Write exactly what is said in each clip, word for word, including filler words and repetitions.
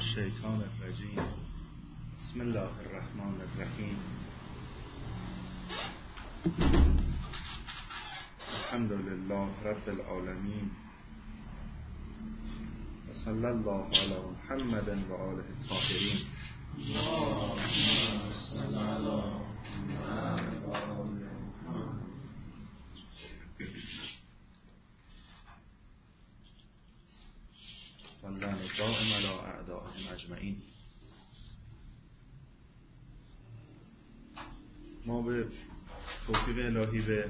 الشیطان الرجیم. بسم الله الرحمن الرحیم. الحمد لله رب العالمین و صلی الله علی محمد و آله الطاهرین. واللعن دائم علی اعدائهم اجمعین. ما به توفیق الهی به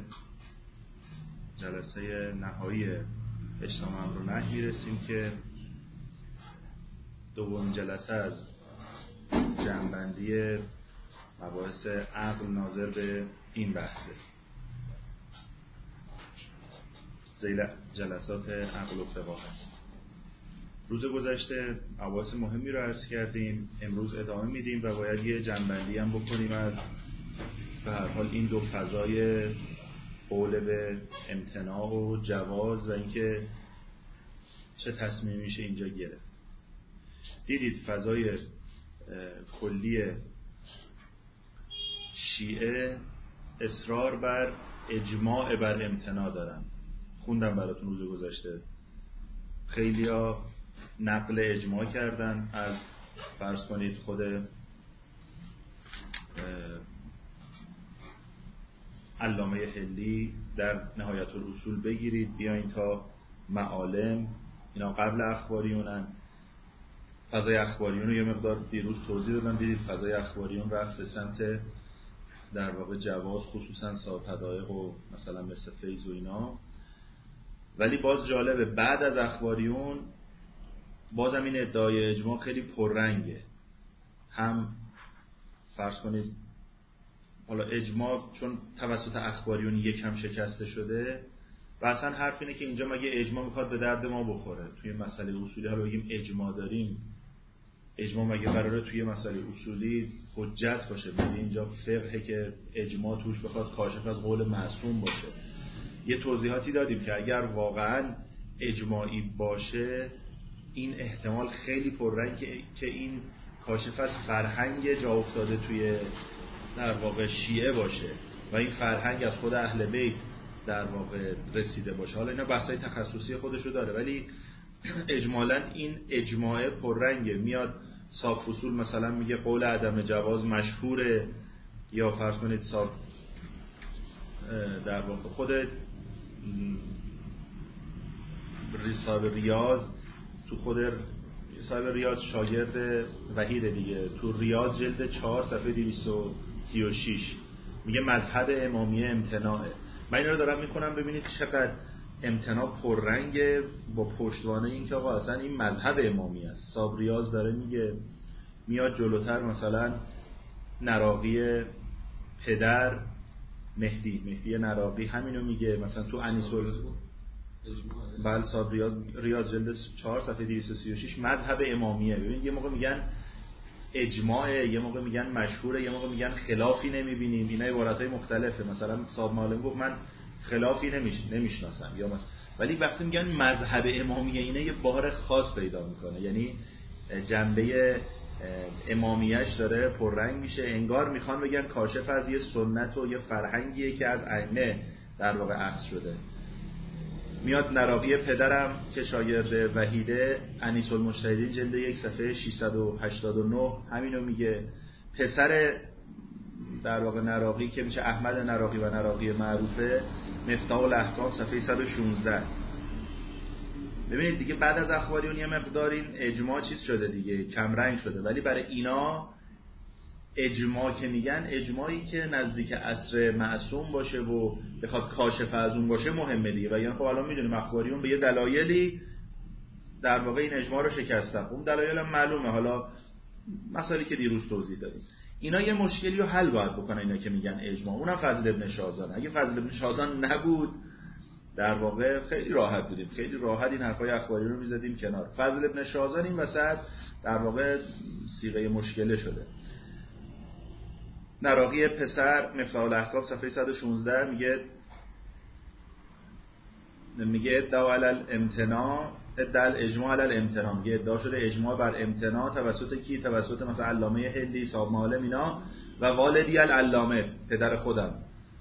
جلسه نهایی اجتماع امر و نهی میرسیم که دومین جلسه از جمع‌بندی مباحث عقل ناظر به این بحثه. ذیل جلسات عقل و فقاهه. روز گذشته مباحث مهمی رو عرض کردیم، امروز ادامه میدیم و باید یه جمع‌بندی هم بکنیم از به هر حال این دو فضای قول به امتناع و جواز و اینکه چه تصمیمی میشه اینجا گرفت. دیدید فضای کلی شیعه اصرار بر اجماع بر امتناع دارن. خوندم براتون روز گذشته. خیلیا نقل اجماع کردن از فرض کنید خود علامه حلی در نهایت الاصول بگیرید بیاین تا معالم، اینا قبل اخباریونن. فضای اخباریون رو یه مقدار دیروز توضیح دادم، دیدید فضای اخباریون رفت به سمت در واقع جواز، خصوصا صاحب حدایق و مثلا مثل فیض و اینا. ولی باز جالبه بعد از اخباریون بازم این ادعای اجماع خیلی پررنگه. هم فرض کنید حالا اجماع چون توسط اخباریون یکم شکسته شده و اصلا حرف اینه که اینجا مگه اجماع میخواد به درد ما بخوره توی مسئله اصولی. حالا بگیم اجماع داریم، اجماع مگه قراره توی مسئله اصولی حجت باشه؟ مگه اینجا فقهه که اجماع توش بخواد کاشف از قول معصوم باشه؟ یه توضیحاتی دادیم که اگر واقعا اجماعی باشه این احتمال خیلی پررنگ که این کاشف از فرهنگ جا افتاده توی در واقع شیعه باشه و این فرهنگ از خود اهل بیت در واقع رسیده باشه. حالا اینا بحثای تخصصی خودشو داره، ولی اجمالاً این اجماع پررنگه. میاد صاحب فصول مثلا میگه قول عدم جواز مشهوره، یا فرض کنید صاحب در واقع خود صاحب ریاض تو خود صاحب ریاض شاگرد وحید دیگه تو ریاض جلد چهار صفحه دویست و سی و شش میگه مذهب امامیه امتناعه. من این رو دارم میکنم ببینید چقدر امتناع پررنگه با پشتوانه این که آقا اصلا این مذهب امامی است. صاحب ریاض داره میگه، میاد جلوتر مثلا نراقی پدر مهدی مهدی نراقی همینو میگه مثلا تو انیسول بل صاحب ریاض ریاض جلد چهار صفحه دویست و سی و شش مذهب امامیه. ببین یه موقع میگن اجماعه، یه موقع میگن مشهوره، یه موقع میگن خلافی نمیبینیم. اینا عبارتای مختلفه. مثلا صاحب معلم گفت من خلافی نمیش نمیشناسم، یا مثلا ولی وقتی میگن مذهب امامیه اینا یه بار خاص پیدا میکنه، یعنی جنبه امامیش داره پررنگ میشه. انگار میخوان بگن کاشف از یه سنت و یه فرهنگیه که از ائمه در واقع اخذ شده. میاد نراقی پدرم که شاگرد وحیده انیس المجتهدین جلد یک صفحه ششصد و هشتاد و نه همینو میگه. پسر در واقع نراقی که میشه احمد نراقی و نراقی معروفه مفتاح الاحکام صفحه صد و شانزده. ببینید دیگه بعد از اخباریون یه مقدار این اجماع چیز شده دیگه، کم رنگ شده. ولی برای اینا اجماع که میگن اجماعی که نزدیک عصر معصوم باشه و بخواد کاشف از اون باشه مهمه دیگه. و یعنی خب الان میدونیم اخباریون به یه دلایلی در واقع این اجماع رو شکستن. اون دلایل هم معلومه، حالا مسائلی که دیروز توضیح دادیم. اینا یه مشکلی رو حل باید بکنن اینا که میگن اجماع. اونم فضل ابن شازان. اگه فضل ابن شازان نبود در واقع خیلی راحت بودیم، خیلی راحت این حرفای اخباری رو میزدیم کنار. فضل ابن شازان این وسط در واقع صیغه مشکله شده. نراقی پسر مفتاح الاحکام صفحه صد و شانزده میگه میگه ادعا علی الامتناع ادعا الاجماع علی الامتناع، میگه ادعا شده اجماع بر امتناع توسط کی؟ توسط مثلا علامه هندی، صاحب معالم اینا و والدی العلامه، پدر خودم.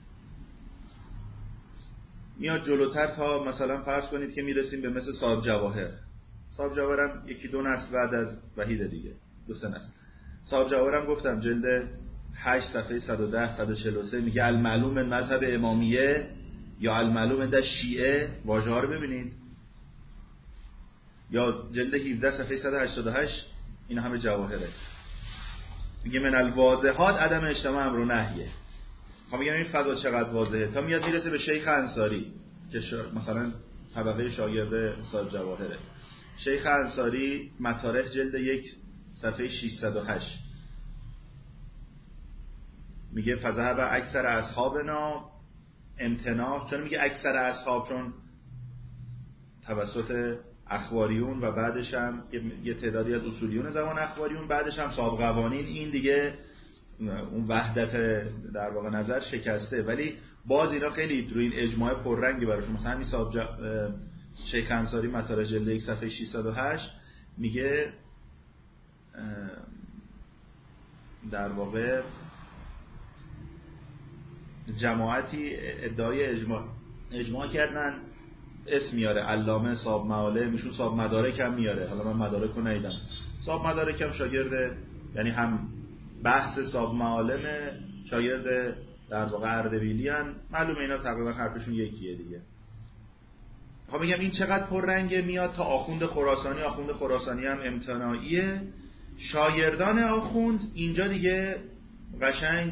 میاد جلوتر تا مثلا فرض کنید که میرسیم به مثل صاحب جواهر. صاحب جواهرم یکی دو نسل بعد از وحید دیگه، دو سه نسل. صاحب جواهرم گفتم جلد هشت صفحه صد و ده صد و چهل و سه میگه المعلوم من مذهب امامیه یا المعلوم من شیعه، واژه ها رو ببینید. یا جلد هفده صفحه صد و هشتاد و هشت، این همه جواهره. میگه من الواضحات عدم اجتماع امر و نهیه. خب میگم این فضا چقدر واضحه، تا میاد میرسه به شیخ انصاری که شا... مثلا طبقه شاگرد صاحب جواهره. شیخ انصاری مطارح جلد یک صفحه ششصد و هشت میگه فذهب اکثر اصحابنا امتناع. چون میگه اکثر اصحاب؟ چون توسط اخباریون و بعدش هم یه تعدادی از اصولیون زمان اخباریون، بعدش هم صاحب قوانین، این دیگه اون وحدت در واقع نظر شکسته. ولی باز اینا خیلی روی این اجماع پررنگی براشون. مثلا همین صاحب جا... شیخ انصاری مطالع جلد یک صفحه ششصد و هشت میگه در واقع جماعتی ادعای اجماع اجماع کردن، اسم میاره علامه، صاحب معالم، میشون صاحب مدارک هم میاره. حالا من مدارک رو ندیدم. صاحب مدارک هم شاگرد، یعنی هم بحث صاحب معالم، شاگرد در واقع اردبیلی هن. معلومه اینا تقریبا حرفشون یکیه دیگه. خب میگم این چقدر پررنگه. میاد تا آخوند خراسانی. آخوند خراسانی هم امتناعیه. شاگردان آخوند اینجا دیگه قشنگ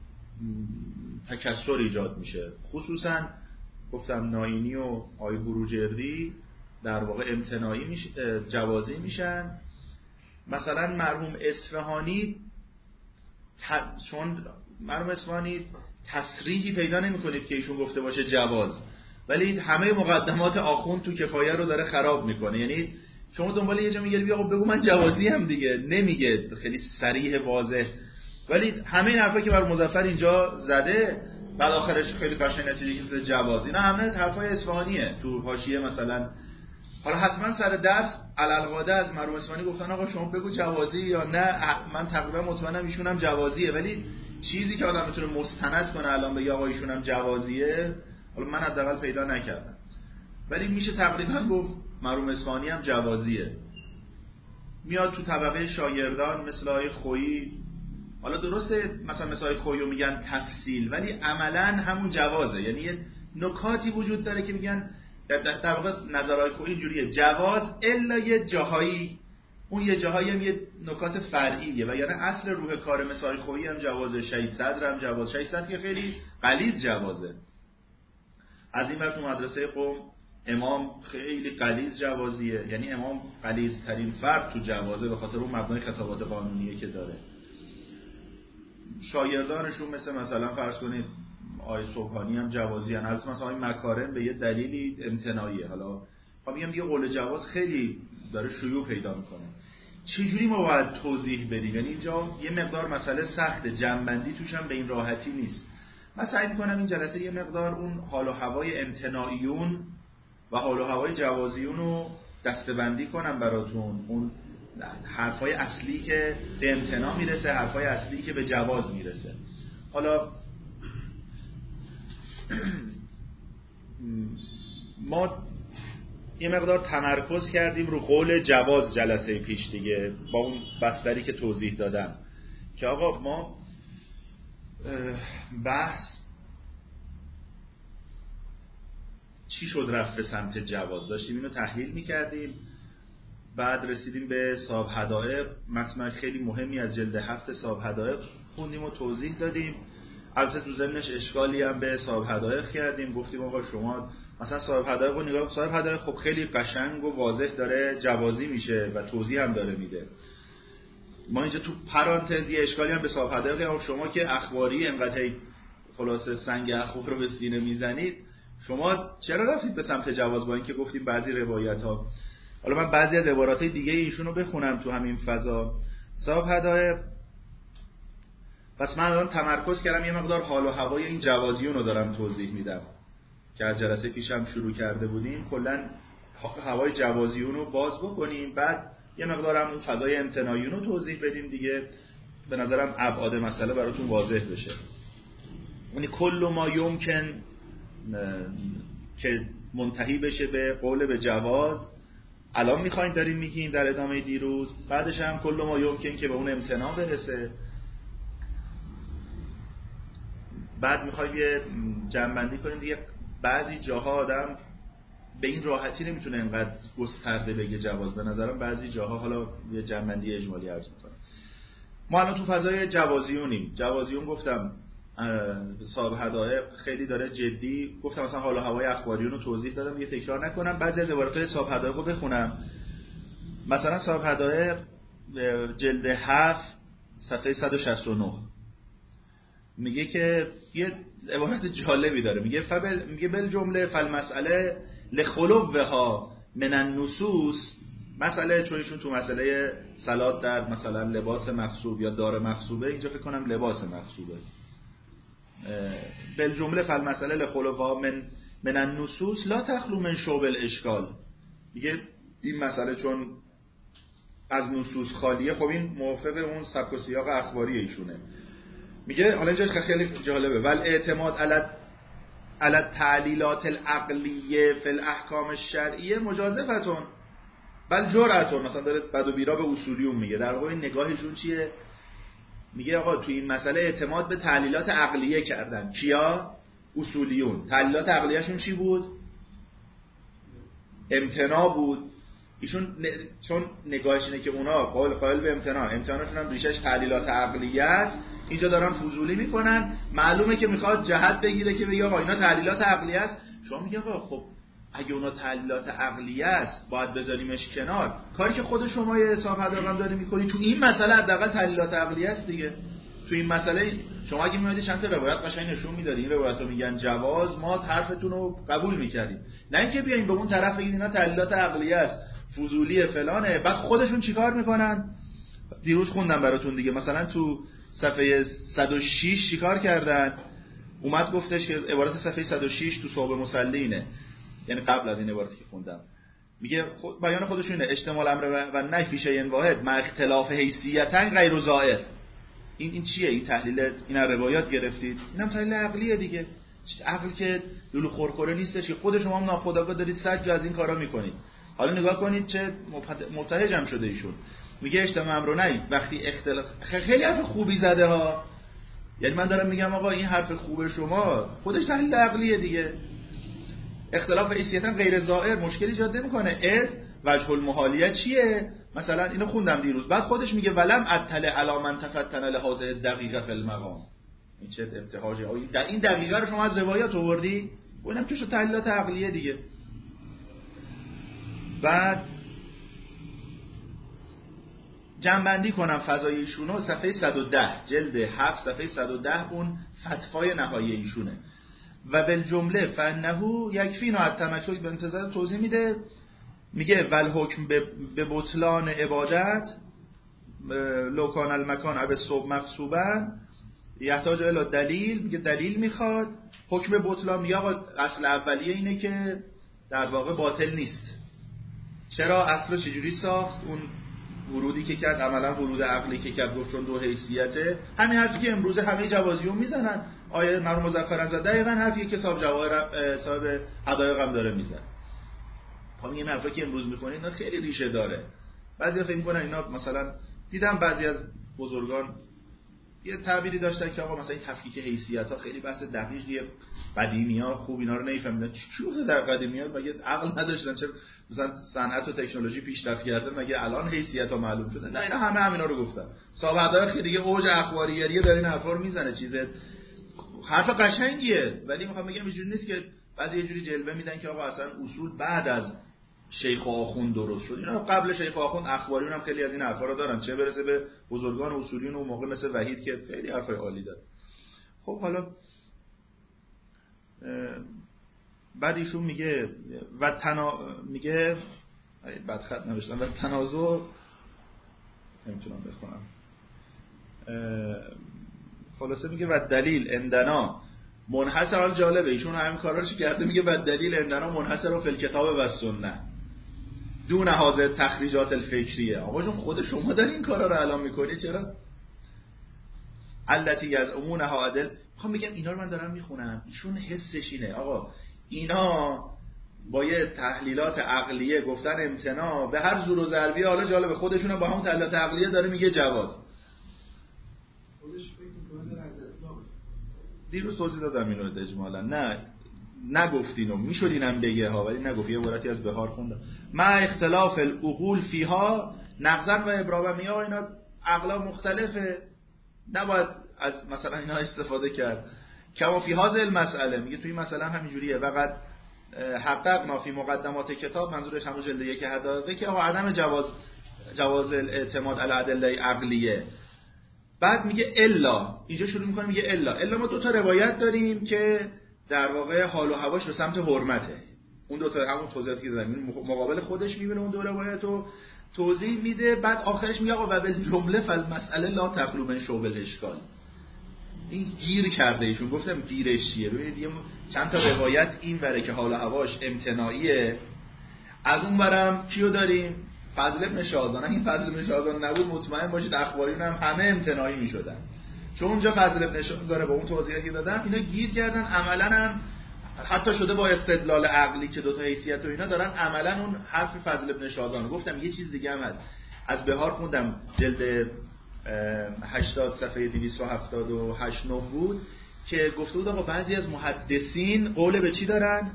تکثر ایجاد میشه. خصوصا گفتم ناینی و آی بروجردی در واقع امتناعی میشه، جوازی میشن. مثلا مرحوم اصفهانی ت... چون مرحوم اصفهانی تصریحی پیدا نمیکنید که ایشون گفته باشه جواز، ولی همه مقدمات آخوند تو کفایه رو داره خراب میکنه. یعنی شما دنبال یه جا میگردی آقا بگو من جوازی هم دیگه، نمیگه خیلی صریح واضح، ولی همه این حرفا که بر مظفر اینجا زده بعد آخرش خیلی قشنگ نتیجه گرفته جواز. اینا همه حرفای اصفهانیه تو حاشیه مثلا. حالا حتما سر درس علالقاده از مرحوم اصفهانی گفتن آقا شما بگو جوازی یا نه. من تقریبا مطمئنم ایشون هم جوازیه، ولی چیزی که آدم بتونه مستند کنه الان بگه آقا ایشون هم جوازیه، حالا من حداقل پیدا نکردم. ولی میشه تقریبا گفت مرحوم اصفهانی هم جوازیه. میاد تو طبقه شاگردان مثل آقای خویی. حالا درسته مثلا مثل آقای خویی میگن تفصیل، ولی عملا همون جوازه. یعنی یه نکاتی وجود داره که میگن در واقع نظرهای خویی اینجوریه، جواز الا یه جاهایی، اون یه جاهایی هم یه نکات فرعیه. و یعنی اصل روح کار مثل آقای خویی هم جوازه، شهید صدر هم جواز. شهید صدر که خیلی غلیظ جوازه. از این ور تو مدرسه قم امام خیلی غلیظ جوازیه، یعنی امام غلیظ ترین فرد تو جوازه به خاطر اون مبنای خطابات قانونیه که داره. شاگردانشون مثل مثلا فرض کنید آقای صبحانی هم جوازی هن. البته مثلا آقای مکارم به یه دلیلی امتناعیه. حالا خب میگم دیگه قول جواز خیلی داره شیوع پیدا میکنه. چجوری ما باید توضیح بدیم؟ یعنی اینجا یه مقدار مسئله سخته، جنبندی توش هم به این راحتی نیست. من سعی میکنم این جلسه یه مقدار اون حال و هوای امتناعیون و حال و هوای جوازیون رو دسته‌بندی کنم براتون. اون حرفای اصلی که به امتناع میرسه، حرفای اصلی که به جواز میرسه. حالا ما یه مقدار تمرکز کردیم رو قول جواز جلسه پیش دیگه، با اون بستری که توضیح دادم که آقا ما بحث چی شد رفت به سمت جواز، داشتیم اینو تحلیل میکردیم. بعد رسیدیم به صاحب حدائق، متن خیلی مهمی از جلد هفت صاحب حدائق خوندیم و توضیح دادیم. البته تو ضمنش اشکالی هم به صاحب حدائق کردیم، گفتیم آقا شما مثلا صاحب حدائق رو نگاه، صاحب حدائق خب خیلی قشنگ و واضح داره جوازی میشه و توضیح هم داره میده. ما اینجا تو پرانتز یه اشکالی هم به صاحب حدائق، شما که اخباری انقدر خلاصه سنگ اخبار رو به سینه میزنید، شما چرا رفتید به سمت جواز؟ با اینکه گفتیم بعضی روایت ها، حالا من بعضی از عبارات دیگه ایشون رو بخونم تو همین فضا. صاحب حدائق، پس من الان تمرکز کردم یه مقدار حال و هوای این جوازیون رو دارم توضیح میدم که از جلسه پیشم شروع کرده بودیم. کلا هوای جوازیون رو باز بکنیم، بعد یه مقدارم اون فضای امتناعی رو توضیح بدیم دیگه. به نظرم ابعاد مسئله براتون واضح بشه. یعنی کل ما یمکن که منتهی بشه به قول به جواز الان میخوایم داریم میگیم در ادامه دیروز، بعدش هم کل ما یمکن که به اون امتناع برسه. بعد میخوایم یه جمع‌بندی کنیم دیگه. بعضی جاها آدم به این راحتی نمیتونه اینقدر گسترده بگه جواز. به نظرم بعضی جاها، حالا یه جمع‌بندی اجمالی عرض میکنم. ما الان تو فضای جوازیونیم. جوازیون گفتم صاحب حدائق خیلی داره جدی، گفتم مثلا حال و هوای اخباریون رو توضیح دادم، یه تکرار نکنم. بعضی از عبارات صاحب حدائق رو بخونم. مثلا صاحب حدائق جلد هفت صفحه صد و شصت و نه میگه که یه عبارت جالبی داره، میگه فبل میگه بل جمله فالمسئله لخلوها من النصوص. مسئله چونشون تو مسئله صلات در مثلا لباس مغصوب یا دار مغصوبه، اینجا فکر کنم لباس مغصوبه. بل جمله فالمسئله لخلوها من من النصوص لا تخلو من شوب الاشکال. میگه این مسئله چون از نصوص خالیه، خب این موافق اون سبک و سیاق اخباری ایشونه. میگه حالا اینجا خیلی جالبه، ول اعتماد علی علی التعلیلات العقلیه فی الاحکام الشرعیه مجازفتون بل جرأتون. مثلا داره بد و بیرا به اصولیون میگه، در واقع نگاهشون چیه؟ میگه آقا تو این مسئله اعتماد به تعلیلات عقلیه کردن. کیا؟ اصولیون. تعلیلات عقلیه‌شون چی بود؟ امتناع بود. ایشون ن... چون نگاهش اینه که اونا قائل قائل به امتناع، امتناعشون هم ریشش تعلیلات عقلیت، اینجا دارن فضولی میکنن. معلومه که میخواد جهت بگیره که بگه آقا اینا تعلیلات عقلیه است. شما میگه آقا خب اگه اونا تعلیلات عقلیه است باید بذاریمش کنار. کاری که خود شما یه حساب حداقل داری میکنی تو این مسئله حداقل تعلیلات عقلیه است دیگه. تو این مسئله شما اگه میادی چند تا روایت قشنگ نشون میدادی، این روایت‌ها میگن جواز، ما حرفتون رو قبول میکردیم. نه اینکه بیاین به اون طرف بگید اینا تعلیلات عقلیه است، فضولی فلانه، بعد خودشون چیکار میکنن؟ دیروز خوندم براتون دیگه. مثلا تو صفحه صد و شش چیکار کردن؟ اومد گفتش که عبارت صفحه صد و شش تو صحبه مسلینه، یعنی قبل از این عبارتی که خوندم، میگه خود بیان خودشونه اشتمال امر و نهی فی شیء واحد مع اختلاف حیثیتا غیر ظاهر. این این چیه؟ این تحلیل این روایات گرفتید، اینم تحلیل عقلیه دیگه. عقل که لولو خورخوره نیستش که خود شما هم ناخودآگاه دارید صد جا از این کارا میکنید. حالا نگاه کنید چه مبتهجم شده ایشون. میگه اجتماع امر و نهی وقتی اختلاف، خیلی حرف خوبی زده ها. یعنی من دارم میگم آقا این حرف خوب شما خودش تحلیل عقلیه دیگه. اختلاف حیثیتا غیر ظاهر مشکلی ایجاد نمیکنه. از وجه المحالیه چیه؟ مثلا اینو خوندم دیروز، بعد خودش میگه ولم اطلع علی من تفتن لهذه الدقیقه فی المقام. این چه ابتهاجه؟ در این دقیقه رو شما از روایات آوردی؟ و اینم که شو تحلیلات عقلیه دیگه. بعد جمع‌بندی کنم فضای ایشونو، صفحه صد و ده جلد هفت صفحه صد و ده اون فتوای نهایی ایشونه. و بالجمله فانه یکفینا التمکن به انتظار توضیح میده، میگه ول حکم به بطلان عبادت لو کان المکان اب صوب مغصوبا یحتاج الی دلیل. میگه دلیل میخواد. حکم به بطلان میگه آقا اصل اولیه اینه که در واقع باطل نیست. چرا؟ اصل چجوری ساخت؟ اون ورودی که کرد، عملا ورود عقلی که کرد، گفت چون دو حیثیته. همین حرفی که امروز همه جوازیون میزنن. آیه مرحوم مظفرم زد دقیقاً حرفی که صاحب جواهر صاحب حدایق هم داره میزنه. خب این حرفی که امروز میکنه اینا خیلی ریشه داره. بعضیا فکر میکنن اینا، مثلا دیدم بعضی از بزرگان یه تعبیری داشتن که آقا مثلا این تفکیک حیثیت‌ها خیلی بحث دقیقیه، قدیمی‌ها خوب اینا رو نمی‌فهمیدن. چی در قدیمیات مگه عقل نداشتن؟ چه مثلا صنعت و تکنولوژی پیشرفت کرده مگه الان حیثیت‌ها معلوم شده؟ نه اینا همه همینا رو گفتن. صاحب که دیگه اوج اخباریه داره این حرفا رو میزنه. چیز حرف قشنگیه، ولی میخوام بگم اینجوری نیست که بعضی یه جوری جلوه میدن که آقا اصلا اصول بعد از شیخ و آخوند درست شد. اینا قبل شیخ و آخوند اخباریون هم خیلی از این حرفا رو دارن، چه برسه به بزرگان اصولیون و موقع مثل وحید که خیلی حرفای عالی داره. خب حالا بعد ایشون میگه و تنا میگه بعد خط نوشتم و تنازع نمیتونم بخونم. خلاصه میگه و دلیل اندنا منحصر، حال جالبه ایشون همین کاراشو کرده، میگه و دلیل اندنا منحصر فی الکتاب و سنت. دون هذه تخریجات الفکریه. آقا جون خود شما داری این کارا رو الان میکنی، چرا؟ التی یزعمونها عدل. میخوام بگم اینا رو من دارم میخونم، ایشون حسش اینه آقا اینا با یه تحلیلات عقلیه گفتن امتناع به هر زور و ضربیه. حالا جالب خودشون هم با همون تحلیلات عقلیه داره میگه جواز. دیروز توضیح دادم اینو اجمالا. نه نگفتینو میشد اینم بگه ها، ولی نگفت. یه عبارتی از بهار خوندم ما اختلاف العقول فیها نقضا و ابرام. میگه اینا عقلا مختلفه، نباید از مثلا اینا استفاده کرد. کما فی هذه المسئله، میگه توی مسئله هم همینجوریه. فقط حققنا فی مقدمات کتاب، منظورش همون جلد یک حدائقه، که آقا عدم جواز جواز الاعتماد علی ادله عقلیه. بعد میگه الا، اینجا شروع میکنه میگه الا الا ما دو تا روایت داریم که در واقع حال و هواش به سمت حرمته. اون دو تا همون توضیحاتی که دادم مقابل خودش میبینه اون دو روایتو توضیح میده. بعد آخرش میگه آقا و بالجمله فالمسئله لا تخلو من شوب الاشکال. این گیر کرده ایشون، گفتم گیرش چیه. ببینید یه چند تا روایت این وره که حال و هواش امتناعیه، از اون برم کیو داریم؟ فضل ابن شاذان. این فضل ابن شاذان نبود مطمئن باشید اخباریون هم همه امتناعی میشدن، چون اونجا فضل ابن شاذان با اون توضیحاتی دادم اینا گیر کردن. عملاً هم حتی شده با استدلال عقلی که دو تا حیثیت و اینا دارن عملاً اون حرف فضل ابن شاذان. گفتم یه چیز دیگه هم هست، از بهار خوندم جلد هشتاد صفحه دویست و هفتاد و هشت نه بود که گفته بود آقا بعضی از محدثین قول به چی دارن؟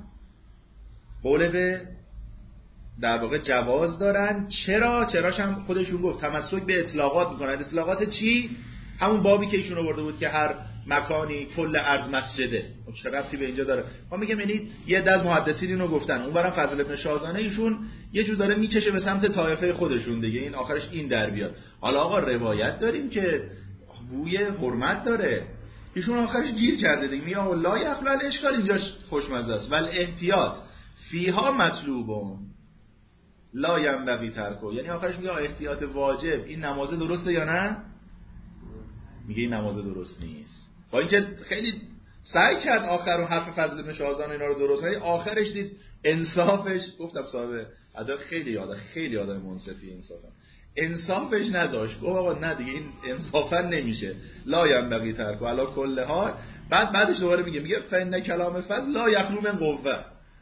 قول به در واقع جواز دارن. چرا؟ چراش هم خودشون گفت تمسک به اطلاقات میکنن. اطلاقات چی؟ همون بابی که ایشون آورده بود که هر مکانی کل ارض مسجده. چه ربطی به اینجا داره؟ ما میگم یعنی یه عده از محدثین اینو گفتن، اونورم فضل ابن شاذانه ایشون یه جور داره میکشه به سمت طایفه خودشون دیگه، این آخرش این در بیاد. حالا آقا روایت داریم که بوی حرمت داره، ایشون آخرش گیر کرده دیگه. میگه لا یخلو الاشکال، اینجاش خوشمزه است. ول احتیاط فیها مطلوبون لا ینبغی ترکو. یعنی آخرش میگه احتیاط واجب، این نماز درسته یا نه؟ میگه این نماز درست نیست. با اینکه خیلی سعی کرد آخر اون حرف فضل ابن شاذان اینا رو درست کنه، آخرش دید انصافش، گفتم صاحب ادا خیلی یاده خیلی آدم منصفی انصافا، انصافش نذاشت. گفت آقا نه دیگه این انصافا نمیشه، لا ینبغی ترکو علی کل حال. بعد بعدش دوباره میگه میگه فن کلام فضل لا یخلو من قوه.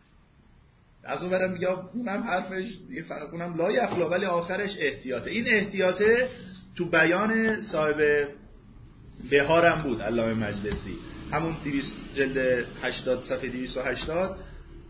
از اون برم میگه اونم حرفش دیگه فقط اونم لا یخلو، ولی آخرش احتیاطه. این احتیاطه تو بیان صاحب بهارم بود علامه مجلسی، همون دویست جلد هشتاد صفحه دویست و هشتاد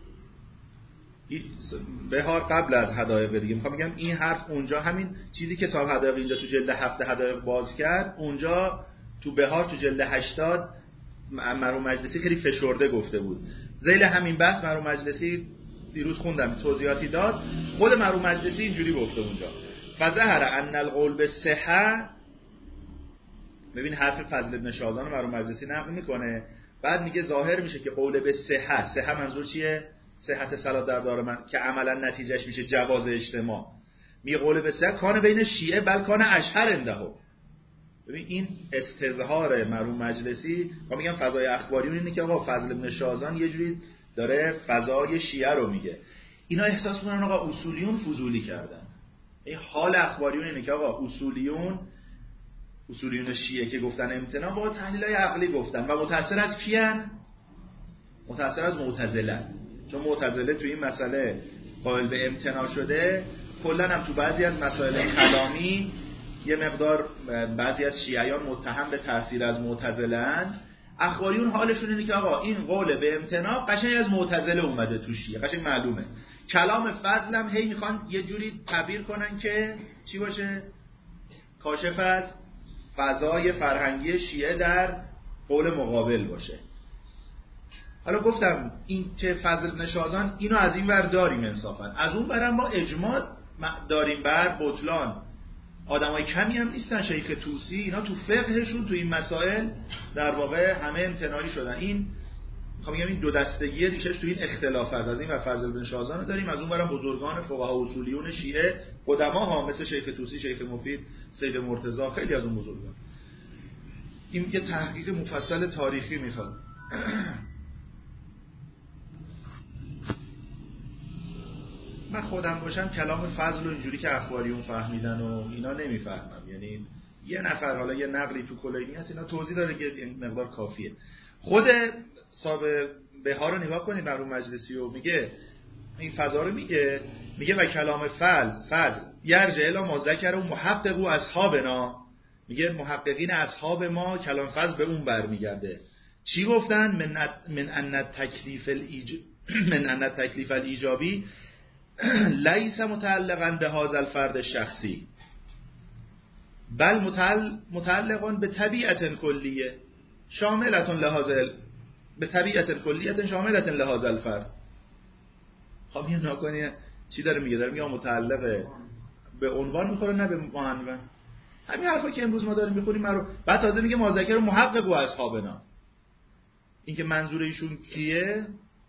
بهار قبل از حدایق دیگه. میخوام بگم این حرف اونجا همین چیزی که صاحب حدایق اینجا تو جلد هفت حدایق باز کرد، اونجا تو بهار تو جلد هشتاد مرحوم مجلسی خیلی فشرده گفته بود. ذیل همین بحث مرحوم مجلسی دیروز خوندم توضیحاتی داد. خود مرحوم مجلسی اینجوری گفته اونجا فظهر ان القول بالصحه. ببین حرف فضل ابن شاذان مرحوم مجلسی نقل میکنه، بعد میگه ظاهر میشه که قول به صحه، صحه منظور چیه؟ صحت صلات در دار من، که عملا نتیجهش میشه جواز اجتماع. میگه قول به صحه کان بین شیعه بل کان اشهر اندهو. ببین این استظهار مرحوم مجلسی، ما میگم فضای اخباریون اینه که آقا فضل ابن شاذان یه جوری داره فضای شیعه رو میگه. اینا احساس میکنن آقا اصولیون فضولی کردن. این حال اخباریون اینه که آقا اصولیون اصولیون شیعه که گفتن امتناع با تحلیلای عقلی گفتن و متأثر از کیان؟ متأثر از معتزله. چون معتزله توی این مسئله قائل به امتناع شده. کلا هم تو بعضی از مسائل کلامی یه مقدار بعضی از شیعیان متهم به تأثیر از معتزله اند. اخباریون حالشون اینه که آقا این قول به امتناع قشنگ از معتزله اومده تو شیعه، قشنگ معلومه. کلام فضل هم هی میخوان یه جوری تعبیر کنن که چی باشه؟ کاشف از فضای فرهنگی شیعه در قول مقابل باشه. حالا گفتم این که فضل ابن شاذان اینو از این ور داریم انصافا، از اون برم ما اجماع داریم بر بطلان. آدمای کمی هم نیستن. شیخ طوسی اینا تو فقهشون تو این مسائل در واقع همه امتناعی شدن. این میخوام بگم این دو دستگی ریشش تو این اختلافات. از این و فضل بن شاذان داریم، از اون برم بزرگان فقها و اصولیون شیعه قدما ها مثل شیخ طوسی، شیخ مفید، سید مرتضی، خیلی از اون بزرگان. این یه تحقیق مفصل تاریخی میخواد. من خودم باشم کلام فضل و اینجوری که اخباریون فهمیدن و اینا نمیفهمم. یعنی یه نفر حالا یه نقلی تو کلینی هست اینا توضیح داره که این مقدار کافیه. خود صاحب بهار رو نگاه کنید بر اون مجلسی و میگه این فضا رو میگه میگه و کلام فضل فضل یرجع الی ما ذکر و محقق و اصحابنا، میگه محققین اصحاب ما کلام فضل به اون برمیگرده. چی گفتن؟ من من ان تکلیف الایج من ان تکلیف الایجابی لیس متعلقا به هذا الفرد الشخصی بل متعلقا به طبیعت کلیه شاملة لهذا به طبیعت کلیه شاملة لهذا الفرد. خب این ناکنه چی داره میگه؟ داره میگه متعلقه به عنوان میخوره نه به معنون. همین حرفا که امروز ما داریم میخونیم رو بعد تازه میگه مذکر و محقق و اصحابنا. این که منظور ایشون کیه؟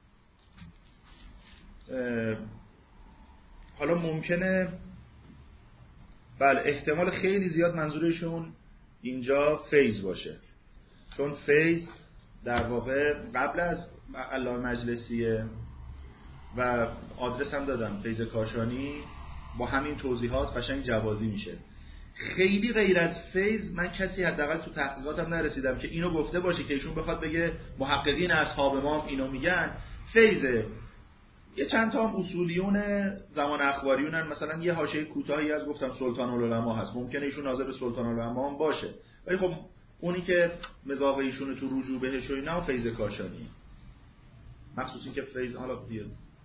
حالا ممکنه بله احتمال خیلی زیاد منظورشون اینجا فیض باشه، چون فیض در واقع قبل از علامه مجلسیه و آدرس هم دادم فیض کاشانی با همین توضیحات قشنگ جوازی میشه. خیلی غیر از فیض من کسی حداقل تو تحقیقاتم نرسیدم که اینو گفته باشه که ایشون بخواد بگه محققین اصحاب ما اینو میگن. فیضه یه چند تا هم اصولیون زمان اخباریونن، مثلا یه حاشیه کوتاهی از گفتم سلطان العلماء هست، ممکنه ایشون ناظر به سلطان العلماء هم باشه، ولی خب اونی که مذاق ایشون تو رجوع بهش و اینا فیض کاشانی، مخصوص این که فیض حالا بیاد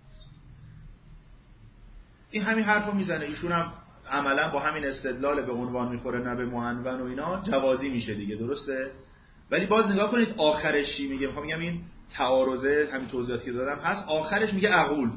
این همین حرفو میزنه. ایشون هم عملا با همین استدلال به عنوان میخوره نه به معنون و اینا جوازی میشه دیگه، درسته؟ ولی باز نگاه کنید آخرش چی میگه. میخوام بگم این تعارضه همین توضیحاتی که دادم هست. آخرش میگه اقول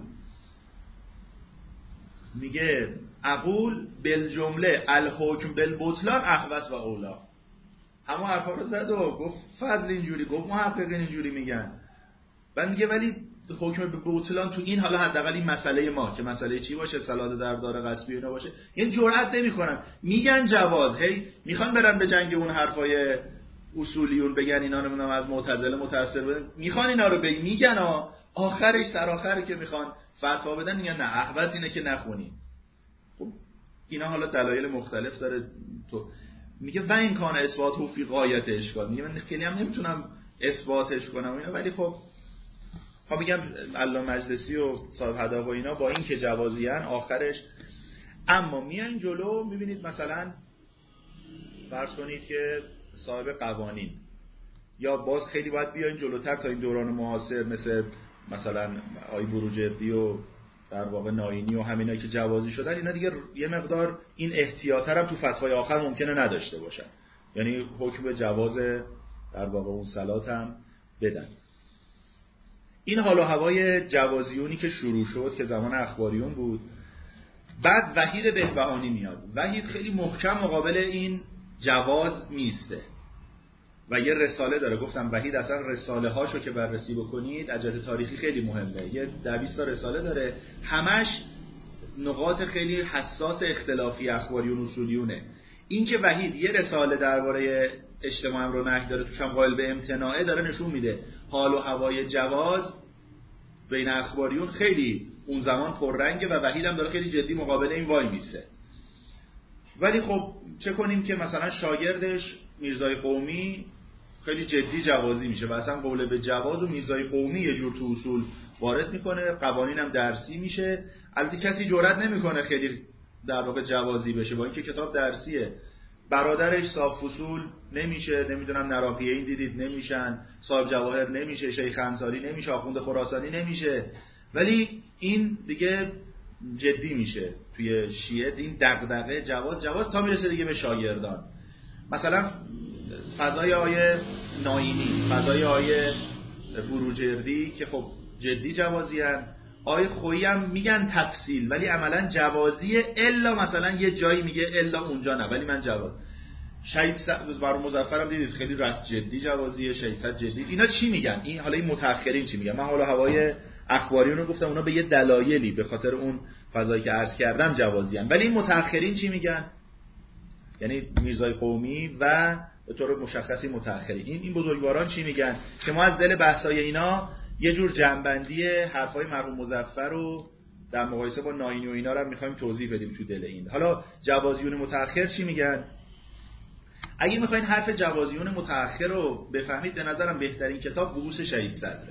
میگه اقول بالجمله الحکم بالبطلان احوط و اولا. همون حرفا رو زد و گفت فضل اینجوری گفت محققین اینجوری میگن. بعد میگه ولی حکم به بطلان تو این حالا حداقل این مسئله ما که مسئله چی باشه صلات در دار غصبی اینا باشه این جرئت نمیکنن میگن جواز. هی میخوان برن به جنگ اون حرفای اصولیون بگن اینا رو منم از معتزله متاثر بدن، میخوان اینا رو بگن میگن ها. آخرش سر آخر که میخوان فتوا بدن میگن نه احوط اینه که نخونی. خب اینا حالا دلایل مختلف داره. تو میگه و این کان اثبات فی غایت اشکال. میگه من خیلی هم نمیتونم اثباتش کنم اینا، ولی خب ها میگم علامه مجلسی و صاحب هدف و اینا با این که جوازیان آخرش. اما میان جلو میبینید مثلا فرض کنید که صاحب قوانین یا باز خیلی باید بیاین جلوتر تا این دوران معاصر مثل مثلا آی بروجردی و در واقع ناینی و همینا که جوازی شدن اینا دیگه یه مقدار این احتیاط هم تو فتوای آخر ممکنه نداشته باشن، یعنی حکم به جواز در واقع اون صلات هم بدن. این حال و هوای جوازیونی که شروع شد که زمان اخباریون بود. بعد وحید بهبهانی میاد. وحید خیلی محکم مقابل این جواز میسته و یه رساله داره. گفتم وحید اصلا رساله هاشو که بررسی بکنید از جهت تاریخی خیلی مهمه. یه دویست تا رساله داره، همش نقاط خیلی حساس اختلافی اخباریون اصولیونه. این که وحید یه رساله درباره اجتماع امر و نهی داره توش هم قائل به امتناعه داره نشون میده حال و هوای جواز بین اخباریون خیلی اون زمان پررنگه و وحید هم داره خیلی جدی مقابل این وای میسه. ولی خب چه کنیم که مثلا شاگردش میرزای قومی خیلی جدی جوازی میشه و اصلا قول به جواز و میرزای قومی یه جور تو اصول وارد میکنه، قوانین هم درسی میشه. البته کسی جرئت نمیکنه خیلی در واقع جوازی بشه با اینکه کتاب درسیه. برادرش صاحب فصول نمیشه، نمیدونم نراقیه این دیدید نمیشن، صاحب جواهر نمیشه، شیخ انصاری نمیشه، آخوند خراسانی نمیشه. ولی این دیگه جدی میشه توی شیعه این دغدغه جواز جواز تا میرسه دیگه به شاگردان. مثلا فضای آیه ناینی، فضای آیه بروجردی که خب جدی جوازی هن. آیه خویی هم میگن تفصیل ولی عملا جوازیه، الا مثلا یه جایی میگه الا اونجا نه ولی من جواز. شهید سعد بر مظفرم دیدید خیلی رست جدی جوازیه، شهید سعد جدی. اینا چی میگن؟ این حالا این متأخرین چی میگن؟ من حالا هوای اخباریون رو گفتم اونا به یه دلایلی به خاطر اون فضایی که عرض کردم جوازی هن. ولی این متأخرین چی میگن؟ یعنی میرزای قومی و به طور مشخصی متأخرین. این این بزرگواران چی میگن که ما از دل بحثای اینا یه جور جنبندی حرفای مرحوم مظفر رو در مقایسه با ناینی و اینا رو میخوایم توضیح بدیم تو دل این. حالا جوازیون متأخر چی میگن؟ اگه میخواین حرف جوازیون متأخر رو بفهمید، به نظرم بهترین کتاب بحوث شهید صدره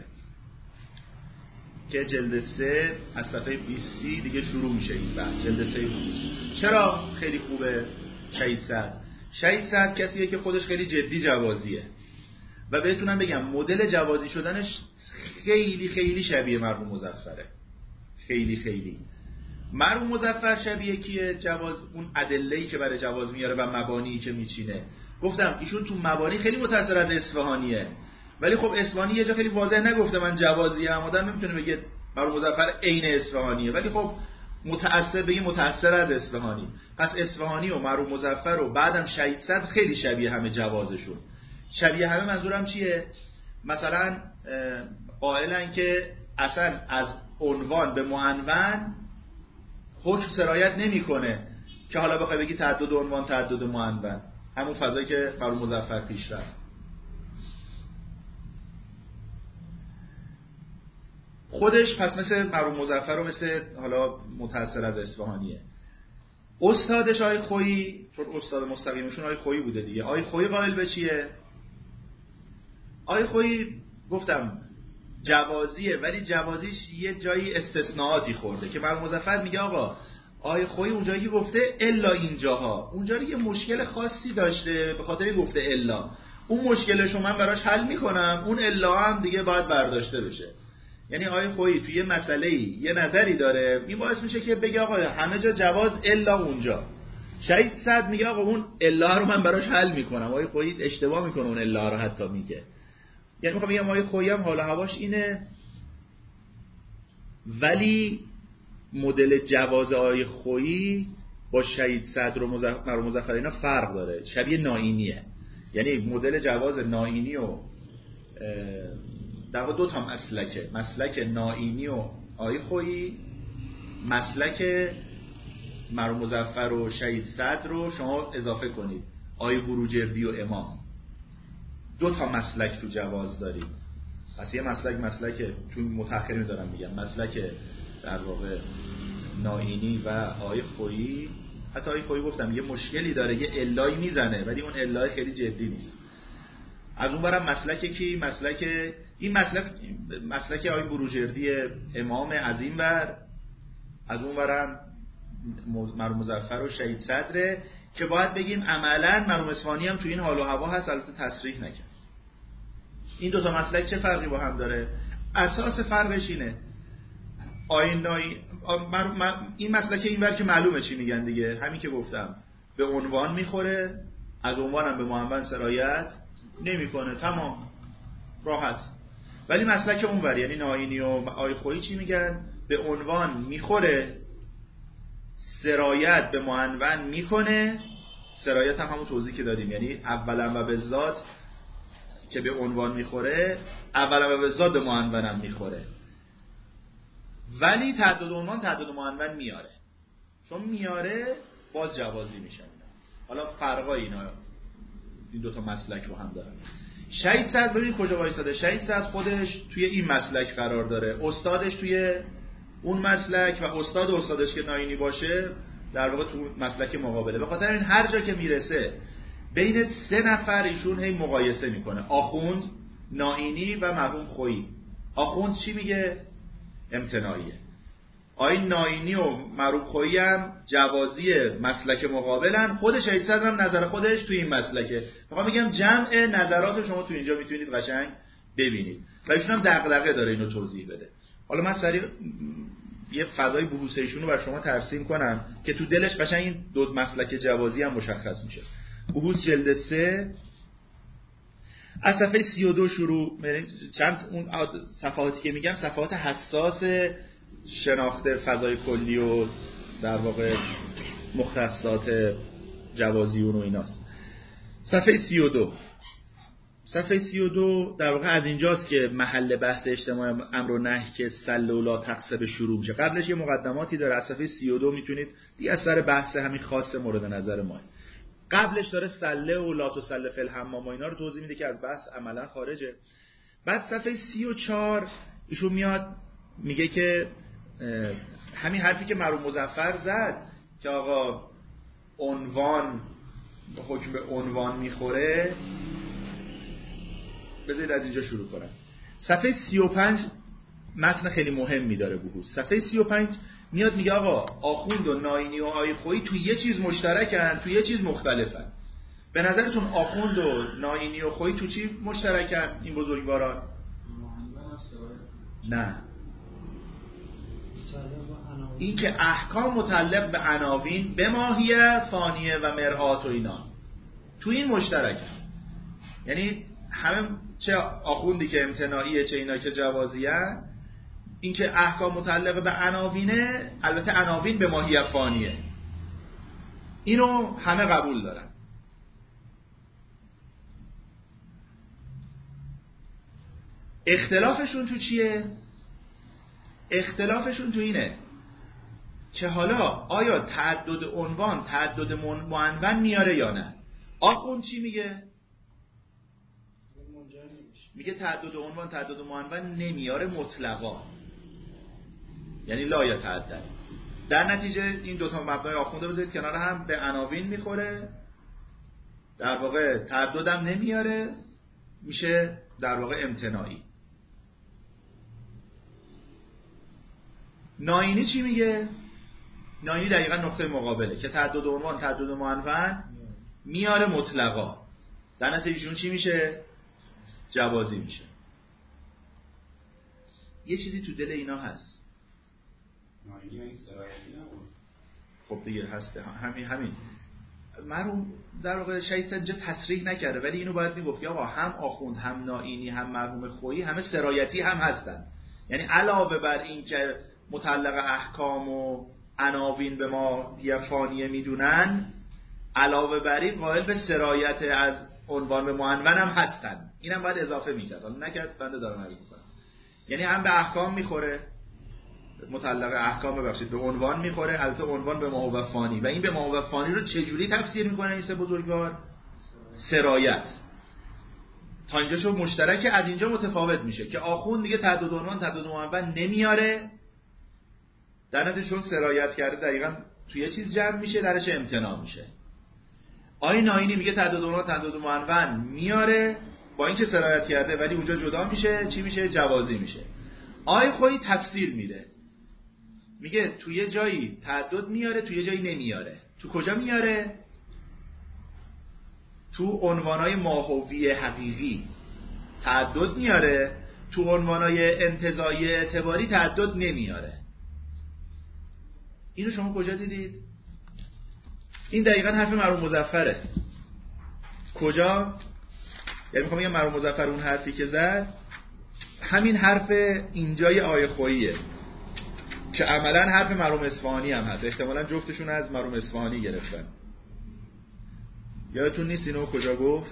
که جلد سه از صفحه بیست دیگه شروع میشه این بحث. جلد سه بحوث چرا خیلی خوبه؟ شهید صدر شهید صدر کسیه که خودش خیلی جدی جوازیه و بهتونم بگم مدل جوازی شدنش خیلی خیلی شبیه مرحوم مظفره. خیلی خیلی مرحوم مظفر شبیه کیه؟ جواز، اون ادله‌ای که برای جواز میاره و مبانی که میچینه. گفتم ایشون تو مبانی خیلی متأثر از اصفهانیه، ولی خب اصفهانی یه جا خیلی واضح نگفته من جوازی ام. آدم نمیتونه بگه مرحوم مظفر عین اصفهانیه، ولی خب متأثر بگه متأثر از اصفهانی. پس اصفهانی و مرحوم مظفر و بعدم شهید صدر خیلی شبیه همه جوازشون. شبیه همه منظورم چیه؟ مثلا قائلن که اصلا از عنوان به معنون حکم سرایت نمیکنه، که حالا بخوای بگی تعدد عنوان تعدد معنون، همون فضایی که مرحوم مظفر پیش رفت. خودش پس مثل مرحوم مظفر و مثل حالا متأثر از اصفهانیه. استادش آقای خویی، چون استاد مستقیمشون آقای خویی بوده دیگه، آقای خویی قائل به چیه؟ آقای خویی گفتم جوازیه، ولی جوازیش یه جایی استثناءاتی خورده که مرحوم مظفر میگه آقا آقای خویی اونجایی که گفته الا اینجاها، اونجا یه مشکل خاصی داشته به خاطر گفته الا، اون مشکلشو من براش حل میکنم، اون الا هم دیگه باید برداشته بشه. یعنی آقای خویی توی یه مسئله‌ای یه نظری داره، این باعث میشه که بگه آقا همه جا جواز الا اونجا. شهید صدر میگه آقا اون الا رو من براش حل میکنم. آقای خویی اشتباه میکنه اون الا رو حتی میگه. یعنی میخوام بگم آقای خویی هم حال هواش اینه، ولی مدل جواز آقای خویی با شهید صدر و مرحوم مظفر اینا فرق داره، شبیه ناینیه. یعنی مدل جواز ناینی و در واقع دو تا مسلکه، مسلک ناینی و آقای خویی، مسلک مرحوم مظفر و شهید صدر رو شما اضافه کنید، آقای بروجردی و امام. دو تا مسلک تو جواز داریم. پس یه مسلک مسلک چون متأخرین دارم میگم، مسلک در واقع ناینی و آقای خویی. حتی آقای خویی گفتم یه مشکلی داره، یه علایی میزنه، ولی اون علای خیلی جدی نیست. از اون برم مسلک کی؟ مسلک این مسلک مسلک آقای بروجردی امام از این بر، از اون برم مرحوم مظفر و شهید صدره که باید بگیم عملاً مرحوم اصفهانی هم تو این حال و هوا هست، البته تصریح نکرد. این دو تا مسلک چه فرقی با هم داره؟ اساس فرقش اینه آینای این مسلک اینور که معلومه چی میگن دیگه، همین که گفتم به عنوان میخوره، از عنوانم به معنون سرایت نمیکنه، تمام راحت. ولی مسلک اونور یعنی ناینی و آقای خویی چی میگن؟ به عنوان میخوره، سرایت به معنون میکنه. سرایت هم همون توضیح که دادیم، یعنی اولا و به ذات که به عنوان میخوره، اولا و به ذات به معنونم میخوره، ولی تعدد عنوان تعدد معنون میاره. چون میاره باز جوازی میشن. حالا فرقای اینا این دوتا مسلک رو هم دارن. شهید صدر ببینید کجا وایساده. شهید صدر خودش توی این مسلک قرار داره، استادش توی اون مسلک و استاد استادش که ناینی باشه در واقع تو مسلک مقابله. به خاطر این هر جا که میرسه بین سه نفر ایشون هی مقایسه میکنه، آخوند، ناینی و مرحوم خویی. آخوند چی میگه؟ امتناعیه. آی ناینی و مرحوم خویی هم جوازی مسلک مقابلن. خود شهید صدر هم نظر خودش توی این مسلکه. میخوام بگم جمع نظرات شما تو اینجا میتونید قشنگ ببینید و ایشون هم دغدغه داره اینو توضیح بده. حالا من سریع یه فضای بحوث ایشون رو بر شما ترسیم کنم که تو دلش قشنگ این دو مسلک جوازی هم مشخص میشه. بحوث جلد سه از صفحه سی و دو شروع. چند اون صفحاتی که میگم صفحات حساس شناخت فضای کلی و در واقع مختصات جوازیون و ایناست. صفحه سی و دو صفحه سی و دو در واقع از اینجاست که محل بحث اجتماع امر و نهی که سله و لا تقصب شروع میشه. قبلش یه مقدماتی داره. از صفحه سی و دو میتونید دیگه از سر بحث همین خاص مورد نظر ما. قبلش داره سله و لا تسله فی الحمام و اینا رو توضیح میده که از بحث عملا خارجه. بعد صفحه سی و چهار ایشون میاد میگه که همین حرفی که مرحوم مظفر زد که آقا عنوان حکم به عنوان میخوره، بذارید از اینجا شروع کنم. صفحه سی و پنج متن خیلی مهمی داره بحوث. صفحه سی و پنج میاد میگه آقا آخوند و ناینی و آی خویی تو یه چیز مشترکن، تو یه چیز مختلفن. به نظرتون آخوند و ناینی و خویی تو چی مشترکن این بزرگواران؟ نه، این که احکام متعلق به عناوین به ماهیه فانیه و مرآت و اینا تو این مشترکن. یعنی همه چه آخوندی که امتناعیه چه اینا که جوازیه، این که احکام متعلق به عناوینه، البته عناوین به ماهیت فانیه، اینو همه قبول دارن. اختلافشون تو چیه؟ اختلافشون تو اینه که حالا آیا تعدد عنوان تعدد معنون میاره یا نه. آخوند چی میگه؟ میگه تعدد عنوان تعدد معنون نمیاره مطلقا، یعنی لا یتعدد. در نتیجه این دوتا مبنای آخونده بذارید کنار هم، به عناوین میخوره، در واقع تعدد هم نمیاره، میشه در واقع امتناعی. ناینی چی میگه؟ ناینی دقیقا نقطه مقابله که تعدد عنوان تعدد معنون میاره مطلقا، در نتیجه چی میشه؟ جوازی میشه. یه چیزی تو دل اینا هست. خب دیگه هست، همین همین مرحوم در واقع شهید اینجا تصریح نکرده، ولی اینو باید میگفت که آقا هم آخوند هم ناینی هم مرحوم خویی همه سرایتی هم هستن. یعنی علاوه بر این که متعلق احکام و عناوین به ما یه فانیه میدونن، علاوه بر این قائل به سرایت از عنوان به معنون هم هستن. اینم باید اضافه میکرد، حالا نکرد، بنده دارم عرض میکنم. یعنی هم به احکام میخوره، متعلق احکام ببخشید به عنوان میخوره، البته عنوان به ما هو فانی، و این به ما هو فانی رو چجوری تفسیر میکنن این سه بزرگوار؟ سرایت. تا اینجا شو مشترک، از اینجا متفاوت میشه که آخوند دیگه تعدد عنوان تعدد معنون نمیاره، در نتیجه چون سرایت کرده دقیقاً توی یه چیز جمع میشه، درش امتناع میشه. آی ناینی میگه تعدد عنوان تعدد معنون میاره با اینکه سرایت کرده، ولی اونجا جدا میشه، چی میشه؟ جوازی میشه. آی خویی تفسیر میده، میگه توی جایی تعدد میاره توی جایی نمیاره. تو کجا میاره؟ تو عنوانای ماهوی حقیقی تعدد میاره، تو عنوانای انتزاعی اعتباری تعدد نمیاره. اینو شما کجا دیدید؟ این دقیقاً حرف مرحوم مظفره. کجا؟ یعنی میخوام بگم مرحوم مظفر اون حرفی که زد همین حرف اینجای آیه خوییه که عملاً حرف مرحوم اصفهانی هم هست. احتمالاً جفتشون از مرحوم اصفهانی گرفتن. یادتون نیست اینو کجا گفت؟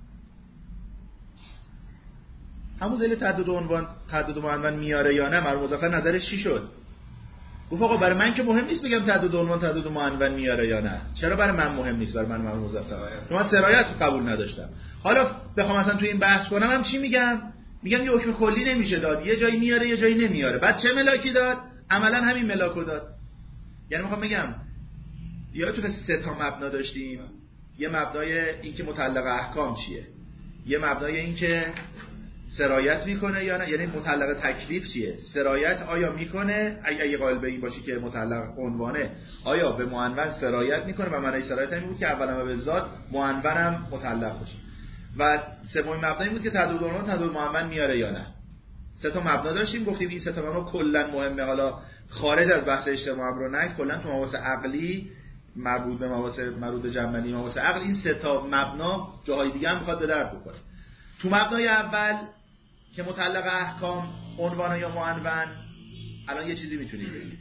همون ذیل تعدد عنوان تعدد معنون میاره یا نه، مرحوم مظفر نظرش چی شد؟ گفت آقا برای من که مهم نیست بگم تعدد عنوان تعدد معنون میاره یا نه. چرا برای من مهم نیست؟ برای من مرحوم مظفر چون من سرایت قبول نداشتم. حالا بخوام مثلا تو این بحث کنم هم چی میگم؟ میگم یه حکم کلی نمیشه داد، یه جایی میاره یه جایی نمیاره. بعد چه ملاکی داد؟ عملا همین ملاکو داد. یعنی میخوام بگم یادتونه سه تا مبنا داشتیم؟ یه مبنای این که متعلق احکام چیه، یه مبنای این که سرایت میکنه یا نه، یعنی متعلق تکلیف چیه، سرایت آیا میکنه، اگه قائل به این باشی که متعلق عنوانه آیا به معنون سرایت میکنه، و معنی سرایت همین بود که اولا به ذات معنونم متعلق باشه. و سومین مبنا این بود که تعدد عنوان تعدد معنون میاره یا نه. سه تا مبنا داشتیم، گفتیم این سه تا مبنا کلا مهمه، حالا خارج از بحث اجتماع رو نه، کلا تو مباحث عقلی مربوط به مباحث مربوط به جنبندی مباحث عقل این سه تا مبنا جاهای دیگه هم میخواد به درد بخوره. تو مبنای اول که متعلق احکام عنوان یا معنون، الان یه چیزی میتونید بگید،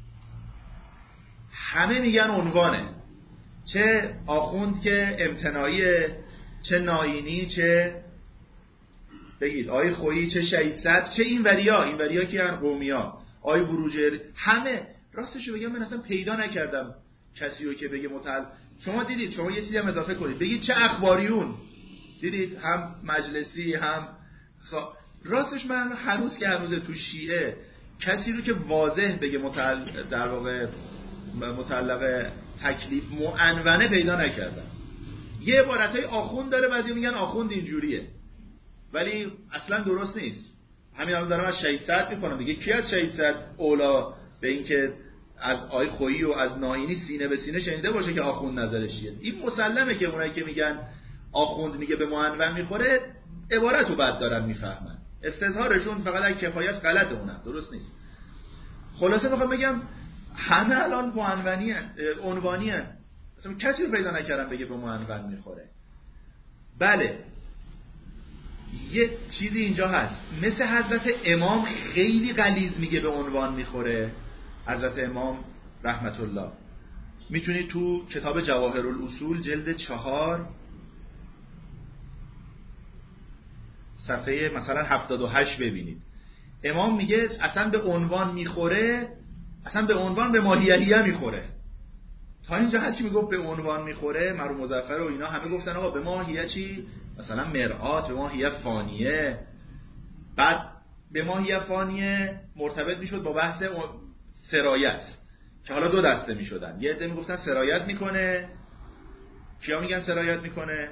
همه میگن عنوانه، چه آخوند که امتناعیه، چه ناینی، چه بگید آی خویی، چه شهید صدر، چه این وریا این وریا که هن قومیا، آی بروجر، همه. راستشو بگم من اصلا پیدا نکردم کسی رو که بگه متعلق. شما دیدید، شما یه چیزی هم اضافه کنید بگید چه اخباریون دیدید، هم مجلسی هم خ... راستش من هنوز که هنوز تو شیعه کسی رو که واضح بگه متعل... در واقع متعلق تکلیف معنونه پیدا نکردن. یه عبارتای آخوند داره، بعضی میگن آخوند اینجوریه ولی اصلا درست نیست. همین الان دارم از شهید سعد میکنم دیگه. کی از شهید سعد اولا به این که از آی خویی و از ناینی سینه به سینه شنیده باشه که آخوند نظرش چیه؟ این مسلمه که اونایی که میگن آخوند میگه به معنون میخوره عبارتو بد دارن میفهمن، استظهارشون فقط از کفایت غلطه، اونم درست نیست. خلاصه میخوام بگم همه الان معنونی هن، عنوانی هن. اصلا کسی رو پیدا نکردم بگه به معنون میخوره. بله یه چیزی اینجا هست، مثل حضرت امام خیلی غلیظ میگه به عنوان میخوره. حضرت امام رحمت الله میتونید تو کتاب جواهر الاصول جلد چهار صفحه مثلا هفتاد و هشت ببینید. امام میگه اصلا به عنوان میخوره، اصلا به عنوان به ماهیهیه میخوره. تا اینجا هر کی میگفت به عنوان میخوره، مرحوم مظفر و اینا همه گفتن آقا به ماهیه چی؟ مثلا مرآت، به ماهیه فانیه. بعد به ماهیه فانیه مرتبط میشد با بحث سرایت که حالا دو دسته میشدن. یه عده میگفتن سرایت میکنه. کیا میگن سرایت میکنه؟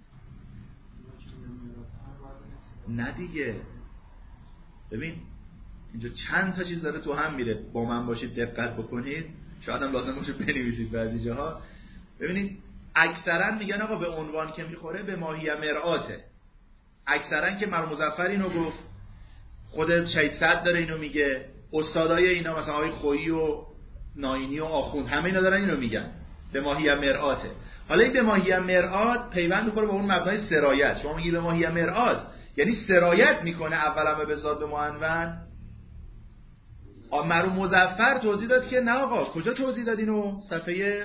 نه دیگه. ببین اینجا چند تا چیز داره تو هم میره، با من باشید دقت بکنید، شاید هم لازم باشه بنویسید بعضی جاها. ببینید اکثرا میگن آقا به عنوان که میخوره به ماهیه مرآته. اکثرا که مرحوم مظفر اینو گفت، خود شهید سعد داره اینو میگه، استادای اینا مثلا آقای خویی و ناینی و آخوند همه اینا دارن اینو میگن به ماهیه مرآته. حالا این به ماهیه مرآت پیوند میخوره با اون مبنای سرایت. شما میگی به ماهیه مرآت یعنی سرایت میکنه اولا به ذات به معنون. مرحوم مظفر توضیح داد که نه آقا. کجا توضیح داد اینو؟ صفحه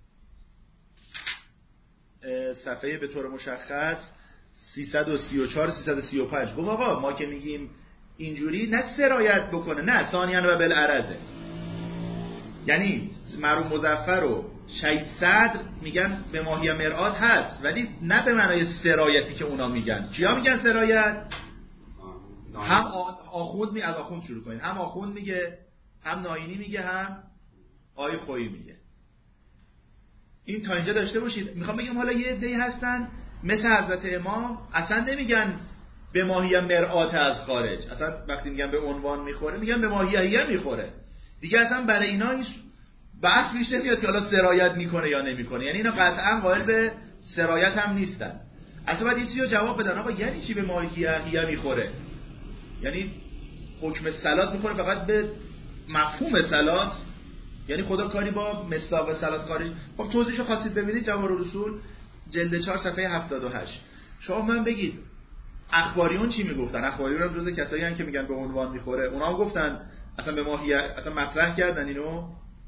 صفحه به طور مشخص سیصد و سی و چهار سیصد و سی و پنج. گفت آقا ما که میگیم اینجوری نه سرایت بکنه، نه ثانیاً و بالعرضه. یعنی مرحوم مظفر و شهید صدر میگن به ماهیه مرآت هست ولی نه به معنای سرایتی که اونا میگن. کیا میگن سرایت؟ هم آخوند می از آخوند شروع کنید. هم آخوند میگه، هم ناینی میگه، هم آی خویی میگه. این تا اینجا داشته باشید. میخوام بگم حالا یه عده‌ای هستن مثل حضرت امام اصلا نمیگن به ماهیه مرآت از خارج. اصلا وقتی میگن به عنوان میخوره میگن به ماهیه میخوره. دیگه اصلا برای اینا هیچ بحث پیش نمیاد که حالا سرایت میکنه یا نمیکنه. یعنی اینا قطعا قائل به سرایت هم نیستن. اصلا باید یه چیزی رو جواب بدن آقا یعنی چی به ماهیه میخوره؟ یعنی حکم صلات میکنه فقط به مفهوم صلات؟ یعنی خدا کاری با مصداق صلات خارج؟ خب توضیحشو خواستید ببینید جواهر الاصول جلد چهار صفحه هفتاد و هشت. شما من بگید اخباریون چی میگفتن؟ اخباریون هم جزء کسایی هستن که میگن به عنوان میخوره. اونا هم گفتن اصلا به ماهیه اصلا مطرح کردن اینو.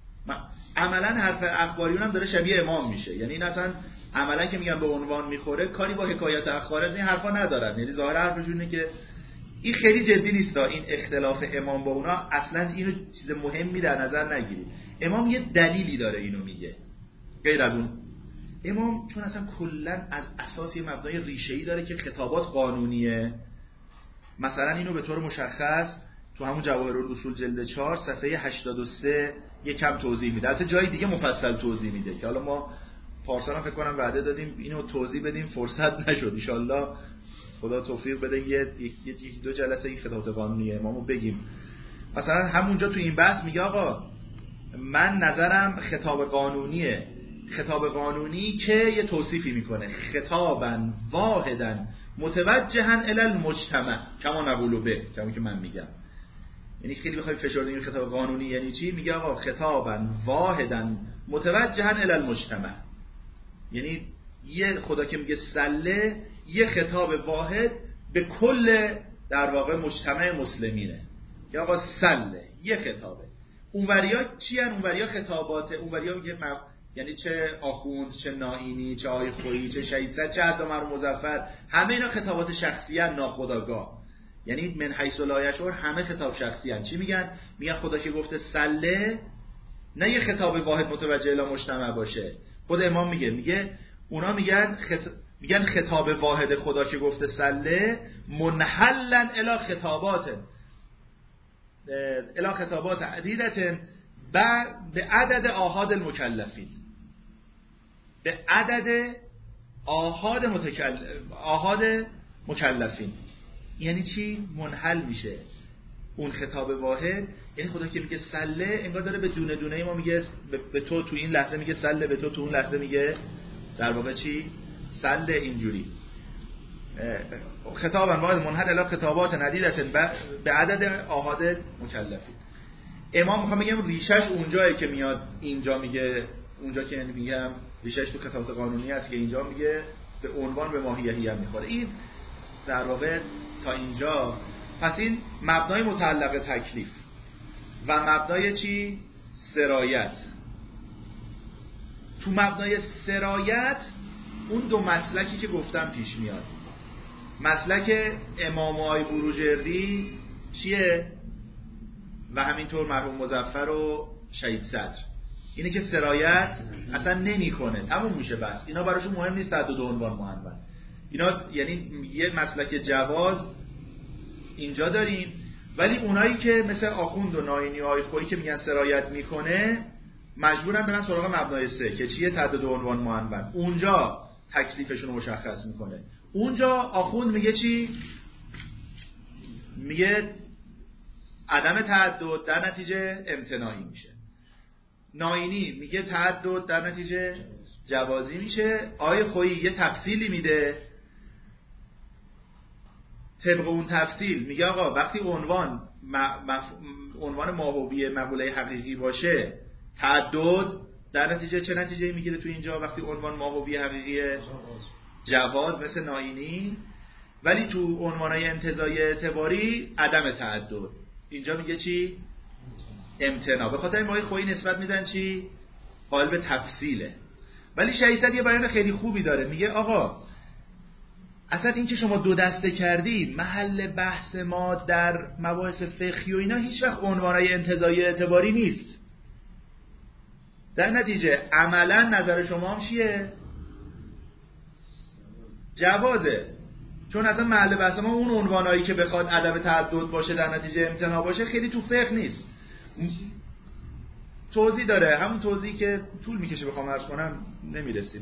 عملا حرف اخباریون هم داره شبیه امام میشه. یعنی این اصلا عملا که میگن به عنوان میخوره کاری با حکایت اخبار از این حرفا ندارن. یعنی ظاهر حرفشون اینه که این خیلی جدی نیست. این اختلاف امام با اونا اصلا اینو چیز مهمی در نظر نگیرید. امام یه دلیلی داره اینو میگه غیر از اون. امام چون اصلا کلا از اساس یه مبنای ریشه‌ای داره که خطابات قانونیه. مثلا اینو به طور مشخص تو همون جواهر الاصول جلد چهار صفحه هشتاد و سه یکم توضیح میده. البته جای دیگه مفصل توضیح میده که حالا ما پارسال هم فکر کنم وعده دادیم اینو توضیح بدیم، فرصت نشد. ان شاءالله خدا توفیق بده یه یک دو جلسه این خطابات قانونی امامو بگیم. مثلا همونجا تو این بحث میگه آقا من نظرم خطاب قانونیه. خطاب قانونی که یه توصیفی میکنه خطابا واحدا متوجها الی المجتمع کما نقول به، کما که من میگم. یعنی خیلی بخوای فشار بدیم خطاب قانونی یعنی چی؟ میگه آقا خطابا واحدا متوجها الی المجتمع. یعنی یه خدا که میگه سله یه خطاب واحد به کل در واقع مجتمع مسلمینه که آقا سله یه خطابه. اونوریا چی ان؟ اونوریا خطابات اونوریا میگه م... یعنی چه آخوند، چه ناینی، چه آی خویی، چه شهید صدر، چه حتی مرحوم مظفر، همه اینا خطابات شخصی ان ناخودآگاه. یعنی من حیث لا یشعر همه خطاب شخصی ان. چی میگن؟ میگن خدا که گفته سله نه یه خطاب واحد متوجه الی مجتمع باشه. خود امام میگه میگه اونا میگن خط... میگن خطاب واحد خدا که گفته سله منحلا الی خطابات. الی خطابات عدیدة به عدد آحاد المکلفین، به عدد آحاد متکل... آحاد مکلفین. یعنی چی؟ منحل میشه اون خطاب واحد. یعنی خدا که میگه سله، انگار داره به دونه دونه ما میگه به تو تو این لحظه میگه سله، به تو تو اون لحظه میگه در واقع چی؟ سله. اینجوری خطابا واحد منحل الی خطابات عدیدة به عدد آحاد مکلفین. امام میخوام بگم ریشش اونجایی که میاد اینجا میگه، اونجا که میگم ریشش تو خطابات قانونی است که اینجا میگه به عنوان به ماهیتی هم میخوره. این در واقع تا اینجا. پس این مبنای متعلق تکلیف و مبنای چی؟ سرایت. تو مبنای سرایت اون دو مسلکی که گفتم پیش میاد. مسلک امام آقای بروجردی چیه؟ و همینطور مرحوم مظفر و شهید صدر، اینه که سرایت اصلا نمی کنه، تموم میشه بس. اینا براشون مهم نیست تعدد عنوان معنون. اینا یعنی یه مسلک جواز اینجا داریم، ولی اونایی که مثل آخوند و ناینی و آیخویی که میگن سرایت میکنه مجبورن برن سراغ مبنای سه که چیه؟ تعدد عنوان معنون. اونجا تکلیفشون رو مشخص میکنه. اونجا آخوند میگه چی؟ میگه عدم تعدد در نتیجه امتناعی میشه. ناینی میگه تعدد در نتیجه جوازی میشه. آیه خویی یه تفصیلی میده، طبق اون تفصیل میگه آقا وقتی عنوان مف... عنوان ماهوی مقوله حقیقی باشه تعدد در نتیجه چه نتیجه‌ای میگیره؟ تو اینجا وقتی عنوان ماهوی حقیقیه جواز مثل ناینی، ولی تو عنوانای انتزاعی اعتباری عدم تعدد. اینجا میگه چی؟ امتناع. به خاطر این آیه خویی نسبت میدن چی؟ قائل به تفصیله. ولی شهید صدر یه بیان خیلی خوبی داره، میگه آقا اصلا این که شما دو دسته کردی محل بحث ما در مباحث فقهی و اینا هیچ وقت عنوانای انتزاعی اعتباری نیست. در نتیجه عملا نظر شما هم چیه؟ جوازه. چون اصلا محل بحث ما اون عنوانایی که بخواد عدم تعدد باشه در نتیجه امتناع باشه خیلی تو فقه نیست. توضیح داره، همون توضیحی که طول میکشه بخوام عرض کنم نمیرسیم.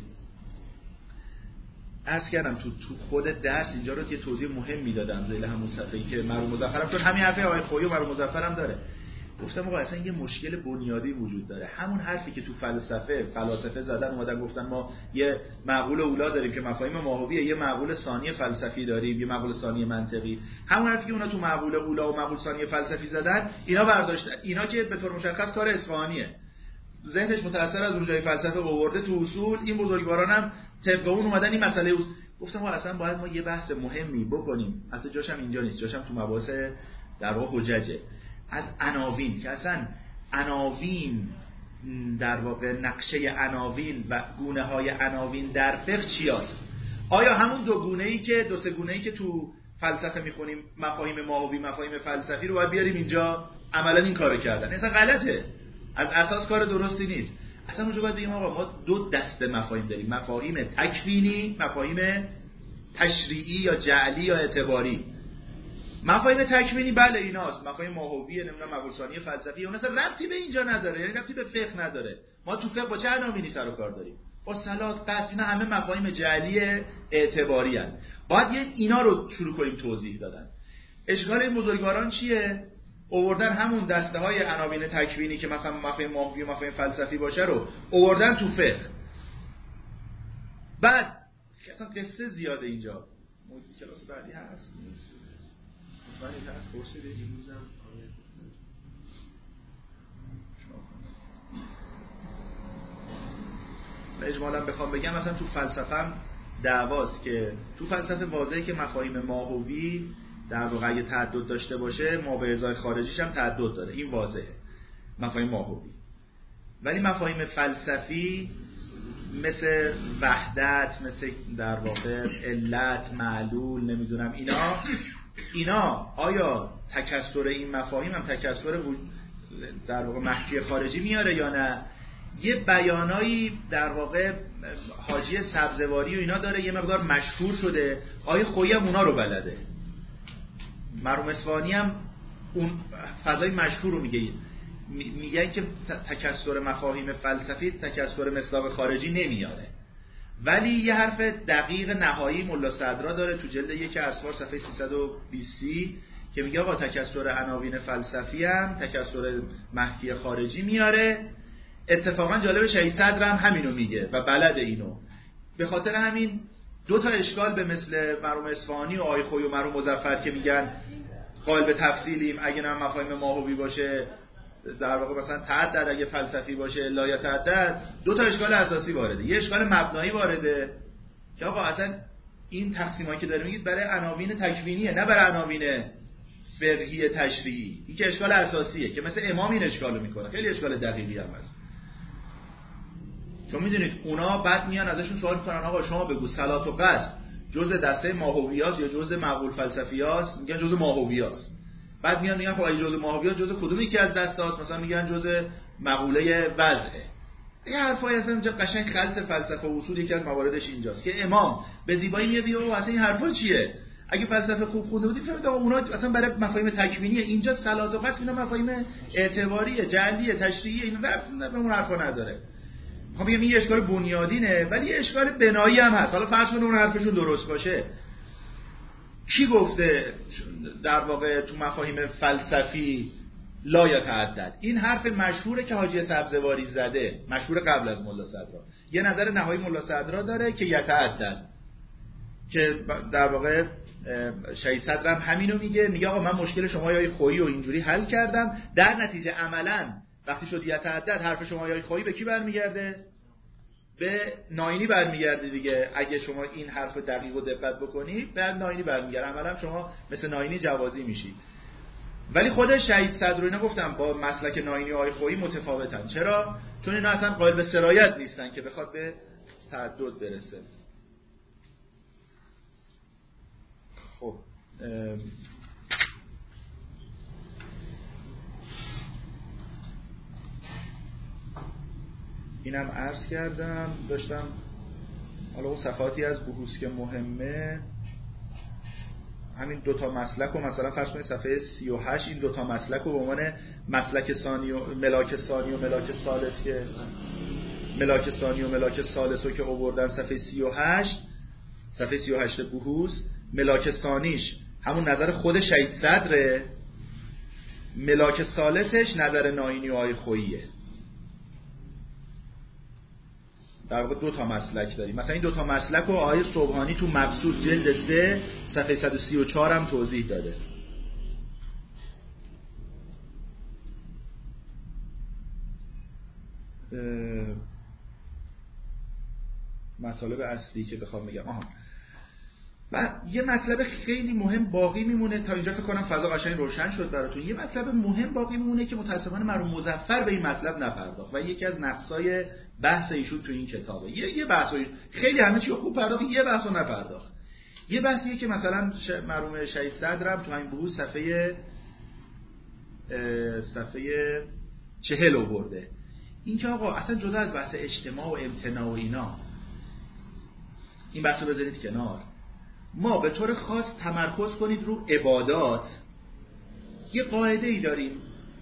عرض کردم تو تو خود درس اینجا رو یه توضیح مهم میدادم ذیل همون صفحه‌ای که مرحوم مظفرم، چون همین حرفه آقای خویی و مرحوم مظفرم داره. گفتم آقا اصلا یه مشکل بنیادی وجود داره. همون حرفی که تو فلسفه فلاسفه زدن اومدن گفتن ما یه معقول اولا داریم که مفاهیم ماهویه، یه معقول ثانی فلسفی داریم، یه معقول ثانی منطقی. همون حرفی که اونا تو معقول اولا و معقول ثانی فلسفی زدن اینا برداشتن، اینا که به طور مشخص کار اصفهانیه، ذهنش متأثر از اونجای فلسفه آورده تو اصول. این بزرگواران هم طبق اون اومدن این مسئله اوست. گفتم آقا اصلا باید ما یه بحث مهمی بکنیم، اصلا جاشم اینجا نیست، جاشم تو مباحث در واقع حججه، از عناوین، که اصلا عناوین در واقع نقشه عناوین و گونه های عناوین در فقه چی هست؟ آیا همون دو گونه ای که دو سه گونه ای که تو فلسفه میخونیم مفاهیم ماهوی مفاهیم فلسفی رو باید بیاریم اینجا؟ عملا این کارو کردن، اصلا غلطه، از اساس کار درستی نیست. اصلا اونجا باید بگیم آقا ما دو دسته مفاهیم داریم، مفاهیم تکوینی، مفاهیم تشریعی یا جعلی یا اعتباری. مفاهیم تکوینی بله ایناست، مفاهیم ماهویه، نمیدونم مقول ثانی فلسفی، اون اصلا ربطی به اینجا نداره، یعنی ربطی به فقه نداره. ما تو فقه با چه عناوینی سر و کار داریم؟ با صلات، قصد، اینا همه مفاهیم جعلی اعتباری ان. باید یه اینا رو شروع کنیم توضیح دادن. اشکال این بزرگواران چیه؟ آوردن همون دسته های عناوین تکوینی که مثلا مفاهیم ماهوی و مفاهیم فلسفی باشه رو آوردن تو فقه. بعد اصلا قصه زیاده اینجا. کلاس بعدی هست نیست؟ مطمئنی هست؟ پرسیده امروزم اجمالا بخوام بگم مثلا تو فلسفه دعواست که تو فلسفه واضحه که مفاهیم ماهوی در واقع اگه تعدد داشته باشه ما به ازای خارجیش هم تعدد داره، این واضحه مفاهیم ماهوی. ولی مفاهیم فلسفی مثل وحدت، مثل در واقع علت، معلول، نمیدونم اینا اینا آیا تکثر این مفاهیم هم تکثر در واقع محکی خارجی میاره یا نه؟ یه بیانایی در واقع حاجی سبزواری و اینا داره، یه مقدار مشهور شده. آیه خویی هم اونا رو بلده، مرحوم اصفهانی هم اون فضای مشهور رو میگه، میگه که تکثر مفاهیم فلسفی تکثر مصداق خارجی نمیاره. ولی یه حرف دقیق نهایی ملا صدرا داره تو جلد یک اسفار صفحه سیصد و بیست که میگه آقا تکثر عناوین فلسفی هم تکثر محکی خارجی میاره. اتفاقا جالب شهید صدر هم همینو میگه و بلد اینو. به خاطر همین دو تا اشکال به مثل مرحوم اصفهانی و آقای خویی و مرحوم مظفر که میگن قائل به تفصیلیم، اگه نه مفاهیم ماهوی باشه در واقع مثلا تعدد، اگه فلسفی باشه لا یتعدد، دو تا اشکال اساسی وارده. یه اشکال مبنایی وارده که آقا اصلا این تقسیمایی که داره میگید برای عناوین تکوینیه، نه برای عناوین فقهی تشریعی. این که اشکال اساسیه که مثل امام این اشکالو میکنه، خیلی اشکال دقیقی هم هست. چون میدونید اونا بعد میان ازشون سوال میکنن آقا شما بگو صلات و قصد جزء دسته ماهویاست یا جزء مقبول فلسفیاست؟ میگن جزء ماهویاست. بعد میان میگن خب اگه جزء ماهویاست جزء کدومی که از دسته هاست؟ مثلا میگن جزء مقوله وضعه. این حرفای اصلا اینجا قشنگ خلط فلسفه و اصول یکی از مواردش اینجاست که امام به زیبایی میگه بیا اصلا این حرفا چیه؟ اگه فلسفه خوب خونده بودیم فهمید آقا اونا اصلا برای مفاهیم تکوینیه، اینجا صلات و قصد اینا مفاهیم اعتباریه، جعلیه، تشریعیه، اینا ربط به اون حرفا نداره. خب میگم این اشکال بنیادینه، ولی یه اشکال بنایی هم هست. حالا فرض کنید اون حرفشون درست باشه. کی گفته در واقع تو مفاهیم فلسفی لا یتعدد؟ این حرف مشهوره که حاجی سبزواری زده، مشهور قبل از ملا صدرا. یه نظر نهایی ملا صدرا داره که یتعدد، که در واقع شهید صدر هم همینو میگه. میگه آقا من مشکل شما یا خویی و اینجوری حل کردم، در نتیجه عملاً وقتی شد یتعدد حرف شما یا خویی به کی برمیگرده؟ به ناینی برمیگرده دیگه. اگه شما این حرف دقیق و دقت بکنی به ناینی برمیگرده، عملاً شما مثل ناینی جوازی میشی. ولی خود شهید صدر اینا گفتم با مسلک ناینی و آقای خویی متفاوتن. چرا؟ چون اینا اصلا قائل به سرایت نیستن که بخواد به تعدد برسه. خب اینم عرض کردم. داشتم حالا اون صفحاتی از بحوث که مهمه، همین دوتا مسلک و مثلا فرض کنید صفحه سی و هشت این دوتا مسلک رو به عنوان مسلک ثانی و ملاک ثانی و ملاک ثالث که ملاک ثانی و ملاک ثالث رو که آوردن صفحه سی و هشت صفحه سی و هشت بحوث، ملاک ثانیش همون نظر خود شهید صدره، ملاک ثالثش نظر ناینی و آقای خوییه. در واقع دو تا مسلک داریم. مثلا این دو تا مسلک رو آقای صبحانی تو مبسوط جلد سه صفحه صد و سی و چهار هم توضیح داده. مطالب اصلی که بخوام بگم آها و یه مطلب خیلی مهم باقی میمونه. تا اینجا فکر کنم فضا قشنگ روشن شد براتون. یه مطلب مهم باقی میمونه که متاسفانه مرحوم مظفر به این مطلب نپرداخت و یکی از نقصای بحث ایشون تو این کتابه. یه یه بحثی خیلی همه چی خوب پرداخت، یه بحثو نپرداخت. یه بحثیه که مثلا مرحوم شهید صدرم تو همین بحث صفحه صفحه چهل آورده. این که آقا اصلا جدا از بحث اجتماع و امتناع و اینا، این بحثو بذارید کنار. ما به طور خاص تمرکز کنید رو عبادات. یه قاعده ای داریم،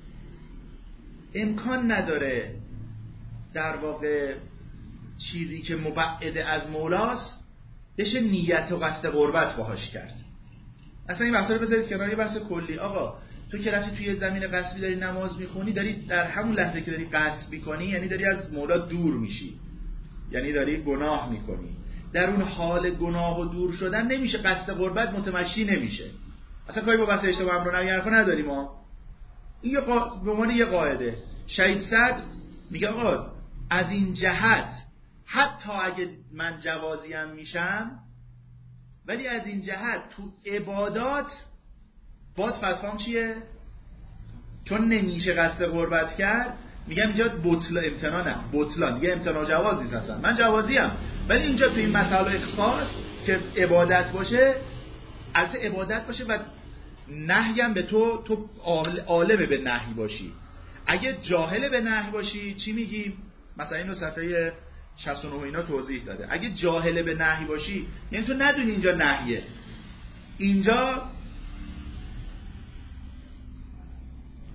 امکان نداره در واقع چیزی که مبعد از مولاست بشه نیت و قصد قربت باهاش کرد. اصلا این بحثا رو بذارید کنار. یه بحث کلی. آقا تو که رفتی توی زمین قصبی داری نماز میخونی، داری در همون لحظه که داری قصد میکنی یعنی داری از مولا دور میشی، یعنی داری گناه میکنی. در اون حال گناه و دور شدن نمیشه قصد قربت متمشی نمیشه. اصلا کاری با بحث اشتباه امر و نهی حرفا نداریم ما. این یه قا... به عنوان یه قاعده. شهید صدر میگه آقا از این جهت حتی اگه من جوازیم میشم، ولی از این جهت تو عبادات باز فتوام چیه؟ چون نمیشه قصد قربت کرد، میگم اینجا بطل امتناع نه بطلان، یه امتناع جواز نیست اصلا. من جوازیم، ولی اینجا تو این مسائل خاص که عبادت باشه، البته عبادت باشه و نهیم به تو تو عالم به نهی باشی. اگه جاهل به نهی باشی چی میگیم؟ مثلا اینو صفحه شصت و نه اینا توضیح داده. اگه جاهل به نهی باشی یعنی تو ندونی اینجا نهیه، اینجا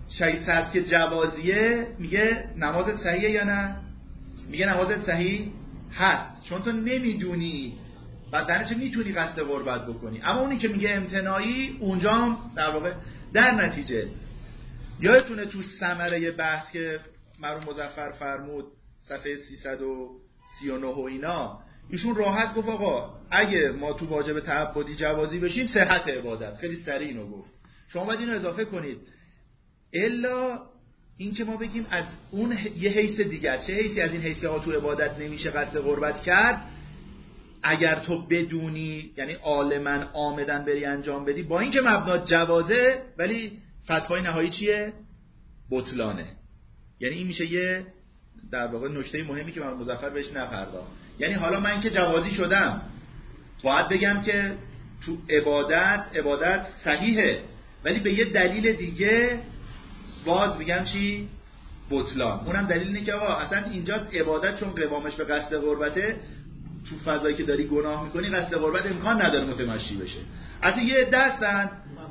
شهید صدر که جوازیه میگه نمازت صحیحه یا نه؟ میگه نمازت صحیح هست، چون تو نمیدونی بعد درنچه میتونی قصد قربت بکنی. اما اونی که میگه امتناعی اونجا در واقع در نتیجه یادتونه تو ثمره بحث که مرحوم مظفر فرمود صفحه سیصد و سی و نه و اینا، ایشون راحت گفت آقا اگه ما تو واجب تعبدی جوازی بشیم صحت عبادت، خیلی سریع اینو گفت. شما باید اینو اضافه کنید الا این که ما بگیم از اون یه حیث دیگر، چه حیثی از این حیث که تو عبادت نمیشه قصد قربت کرد، اگر تو بدونی یعنی عالماً عامداً بری انجام بدی با اینکه مبنا جوازه ولی فتوای نهایی چیه؟ بطلانه. یعنی این میشه یه در واقع نکته مهمی که من مظفر بهش نپرداخت. یعنی حالا من که جوازی شدم باید بگم که تو عبادت عبادت صحیحه ولی به یه دلیل دیگه باز میگم چی؟ بطلان. اونم دلیل اینه که آقا اصلا اینجا عبادت چون قوامش به قصد قربته، تو فضایی که داری گناه میکنی قصد قربت امکان نداره متمشی بشه. اصلا یه دستن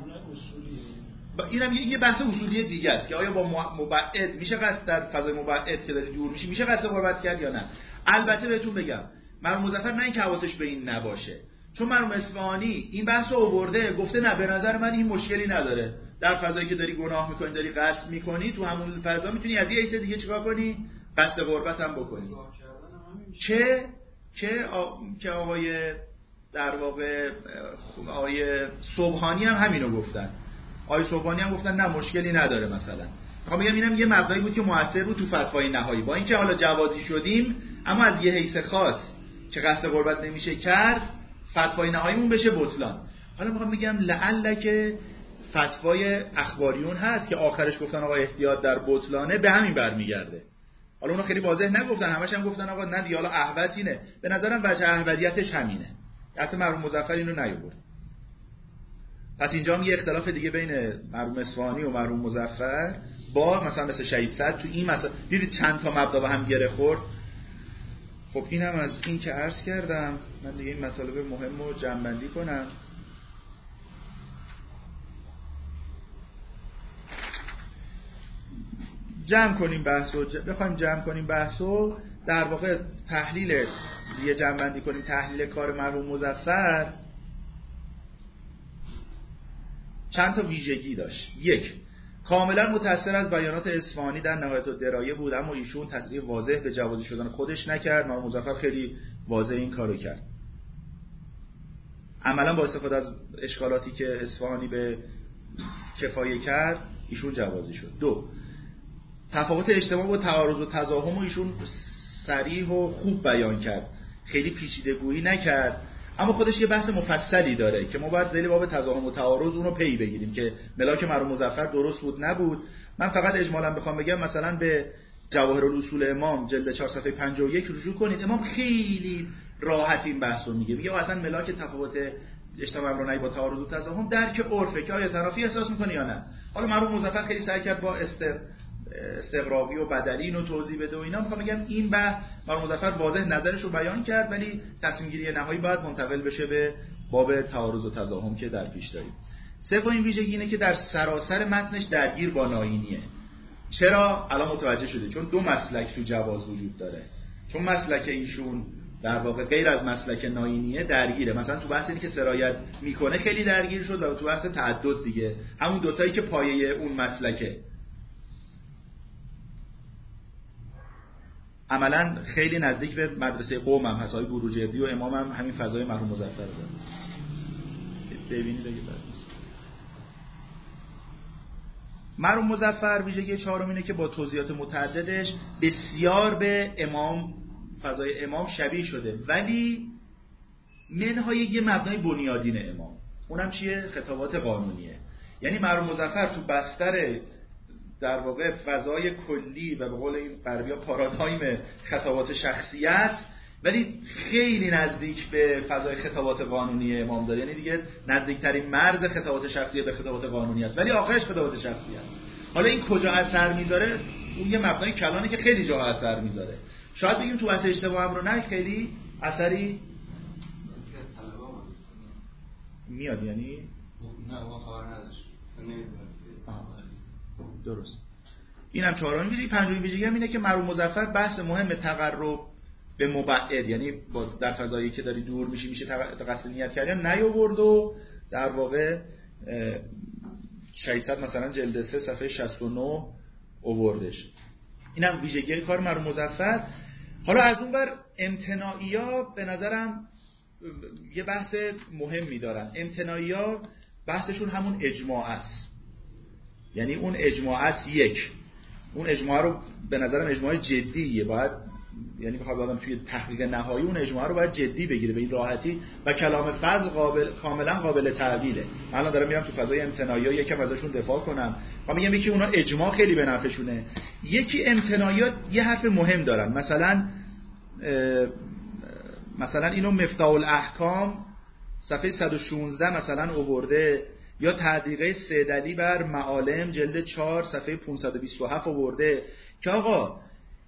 اینم یه بحث اصولی دیگه است که آیا با مبعد میشه قصد در فضای مبعد که داری دور میشی میشه قصد قربت کرد یا نه. البته بهتون بگم مرحوم مظفر نه اینکه حواسش به این نباشه، چون مرحوم اصفهانی این بحث رو آورده گفته نه به نظر من این مشکلی نداره، در فضایی که داری گناه میکنی داری قصد میکنی تو همون فضا میتونی از یه حیث دیگه چیکار کنی؟ قصد قربت هم بکنی. چه که آ... که آقای در واقع آقای صبحانی هم همینو گفتن. آقای صبحانی هم گفتن نه مشکلی نداره. مثلا میخوام بگم اینم یه مبدایی بود که موثر بود تو فتوای نهایی، با اینکه حالا جوازی شدیم اما از یه حیث خاص که قصد قربت نمیشه کرد فتوای نهاییمون بشه بطلان. حالا میخوام بگم لعل که فتوای اخباریون هست که آخرش گفتن آقا احتیاط در بطلانه به همین برمیگرده. حالا اونا خیلی واضح نگفتن، همش هم گفتن آقا نه دیگه حالا احوط اینه. به نظرم وجه احوطیتش همینه. حتی مرحوم مظفر اینو نیاورد. پس اینجا هم یه اختلاف دیگه بین مرحوم اصفهانی و مرحوم مظفر با مثلا مثل شهید صدر تو این مثلا دیدید چند تا مبدا با هم گره خورد. خب اینم از این که عرض کردم. من دیگه این مطالب مهم رو جمع‌بندی کنم. جمع کنیم بحثو، بخوایم جمع کنیم بحثو در واقع تحلیل یه جمع بندی کنیم تحلیل کار مرحوم مظفر چند تا ویژگی داشت. یک، کاملا متأثر از بیانات اصفهانی در نهایت الدرايه بود، اما ایشون تصریح واضح به جوازی شدن خودش نکرد. مرحوم مظفر خیلی واضح این کارو کرد. عملا با استفاده از اشکالاتی که اصفهانی به کفایه کرد ایشون جوازی شد. دو، تفاوت اجتماع و تعارض و تزاحم ایشون صریح و خوب بیان کرد، خیلی پیچیده‌گویی نکرد، اما خودش یه بحث مفصلی داره که ما باید ذیل باب تزاحم و تعارض اون رو پی بگیریم که ملاک مرحوم مظفر درست بود نبود. من فقط اجمالا بخوام بگم مثلا به جواهرالأصول امام جلد چهار صفحه پنجاه و یک رجوع کنید. امام خیلی راحت این بحث رو میگه، میگه اصلا ملاک تفاوت اجتماع امرانهی با تعارض و تزاحم درک عرفه که آیا تنافی احساس میکنه یا نه. حالا مرحوم مظفر خیلی سعی کرد با است استقراقی و بدلی اینو توضیح بده و اینا. میخوام بگم این بحث مرحوم مظفر واضح نظرش رو بیان کرد ولی تصمیم گیری نهایی باید منتقل بشه به باب تعارض و تزاحم که در پیش داریم. سومین ویژگی اینه که در سراسر متنش درگیر با ناینیه. چرا؟ الان متوجه شده، چون دو مسلک تو جواز وجود داره. چون مسلک ایشون در واقع غیر از مسلک ناینیه درگیره. مثلا تو بحث اینی که سرایت میکنه خیلی درگیر شد و تو بحث تعدد دیگه همون دوتایی که پایه اون مسلکه. عملا خیلی نزدیک به مدرسه قوم هم هست. های بروجردی و امام هم همین فضای مرحوم مظفر داره. ببینید اگه بعد نیست. مرحوم مظفر ویژگی چهارم اینه که با توضیحات متعددش بسیار به امام فضای امام شبیه شده، ولی منهای یه مبنای بنیادین امام. اونم چیه؟ خطابات قانونیه. یعنی مرحوم مظفر تو بستر در واقع فضای کلی و به قول این غربی‌ها پارادایم خطابات شخصی است، ولی خیلی نزدیک به فضای خطابات قانونی امام داره. یعنی دیگه نزدیکترین مرز خطابات شخصی به خطابات قانونی است، ولی آخرش خطابات شخصی است. حالا این کجا اثر میذاره؟ اون یه مبنای کلانه که خیلی جا اثر میذاره. شاید بگیم تو اصل اجتماع امر نه خیلی اثری میاد. یعنی نه ما خبر نداشت، نمیدونست. درست. اینم چهارمین ویژگی. پنجمین ویژگی هم اینه که مرحوم مظفر بحث مهم تقرب به مبعد، یعنی با در فضایی که داری دور میشی میشه قصد نیت کردن نیاورد و در واقع ششصد مثلا جلد سه صفحه شصت و نه آوردش. اینم ویژگی کار مرحوم مظفر. حالا از اون بر امتناعی‌ها به نظرم یه بحث مهمی دارن. امتناعی‌ها بحثشون همون اجماع است، یعنی اون اجماع است. یک اون اجماع رو به نظرم اجماع جدیه، باید یعنی بخواد آدم توی تحقیق نهایی اون اجماع رو باید جدی بگیره به این راحتی و کلام فضل قابل کاملا قابل تعویله. من الان دارم میرم تو فضای امتناعی‌ها یکم ازشون دفاع کنم و میگم یکی اونا اجماع خیلی به نفعشونه، یکی امتناعیات یه حرف مهم دارن. مثلا مثلا اینو مفتاح الاحکام صفحه صد و شانزده مثلا آورده، یا تعلیقه سیدعلی بر معالم جلد چهار صفحه پانصد و بیست و هفت آورده که آقا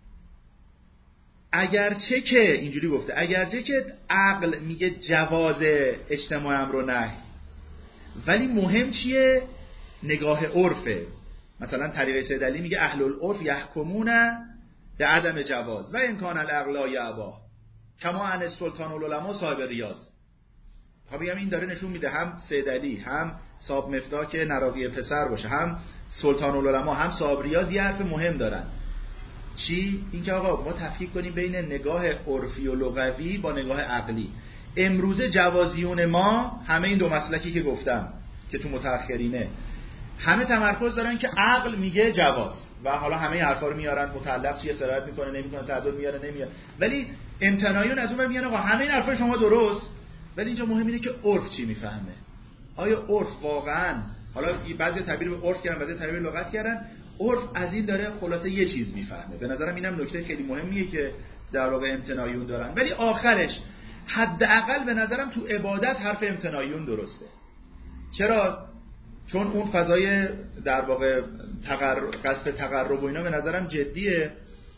اگرچه که اینجوری گفته، اگرچه که عقل میگه جواز اجتماع امر و نهی، ولی مهم چیه؟ نگاه عرفه. مثلا طریقه سیدعلی میگه اهل العرف یحکمون به عدم جواز و امکان العقل لا یعبا کما ان سلطان العلماء صاحب ریاض. خب بگم این داره نشون میده هم سیدعلی هم صاحب مفتاح که نراقی پسر باشه، هم سلطان العلماء هم صاحب ریاض یه حرف مهم دارن. چی؟ این که آقا ما تفکیک کنیم بین نگاه عرفی و لغوی با نگاه عقلی. امروزه جوازیون ما همه این دو مسلکی که گفتم که تو متأخرینه همه تمرکز دارن که عقل میگه جواز و حالا همه حرفا رو میارن، متعلق چیه سرایت میکنه نمیکنه، تعدد میاره نمیاره، ولی امتناعیون از اون میگن آقا همه این حرفا شما درست، ولی اینجا مهم اینه که عرف چی میفهمه. آیا عرف واقعا، حالا بعضی تعبیر به عرف کردن بعضی تعبیر لغت کردن، عرف از این داره خلاصه یه چیز میفهمه. به نظرم اینم نکته خیلی مهمیه که در واقع امتناعیون دارن، ولی آخرش حداقل به نظرم تو عبادت حرف امتناعیون درسته. چرا؟ چون اون فضای در واقع تقرب، قصد تقرب و اینا به نظرم جدیه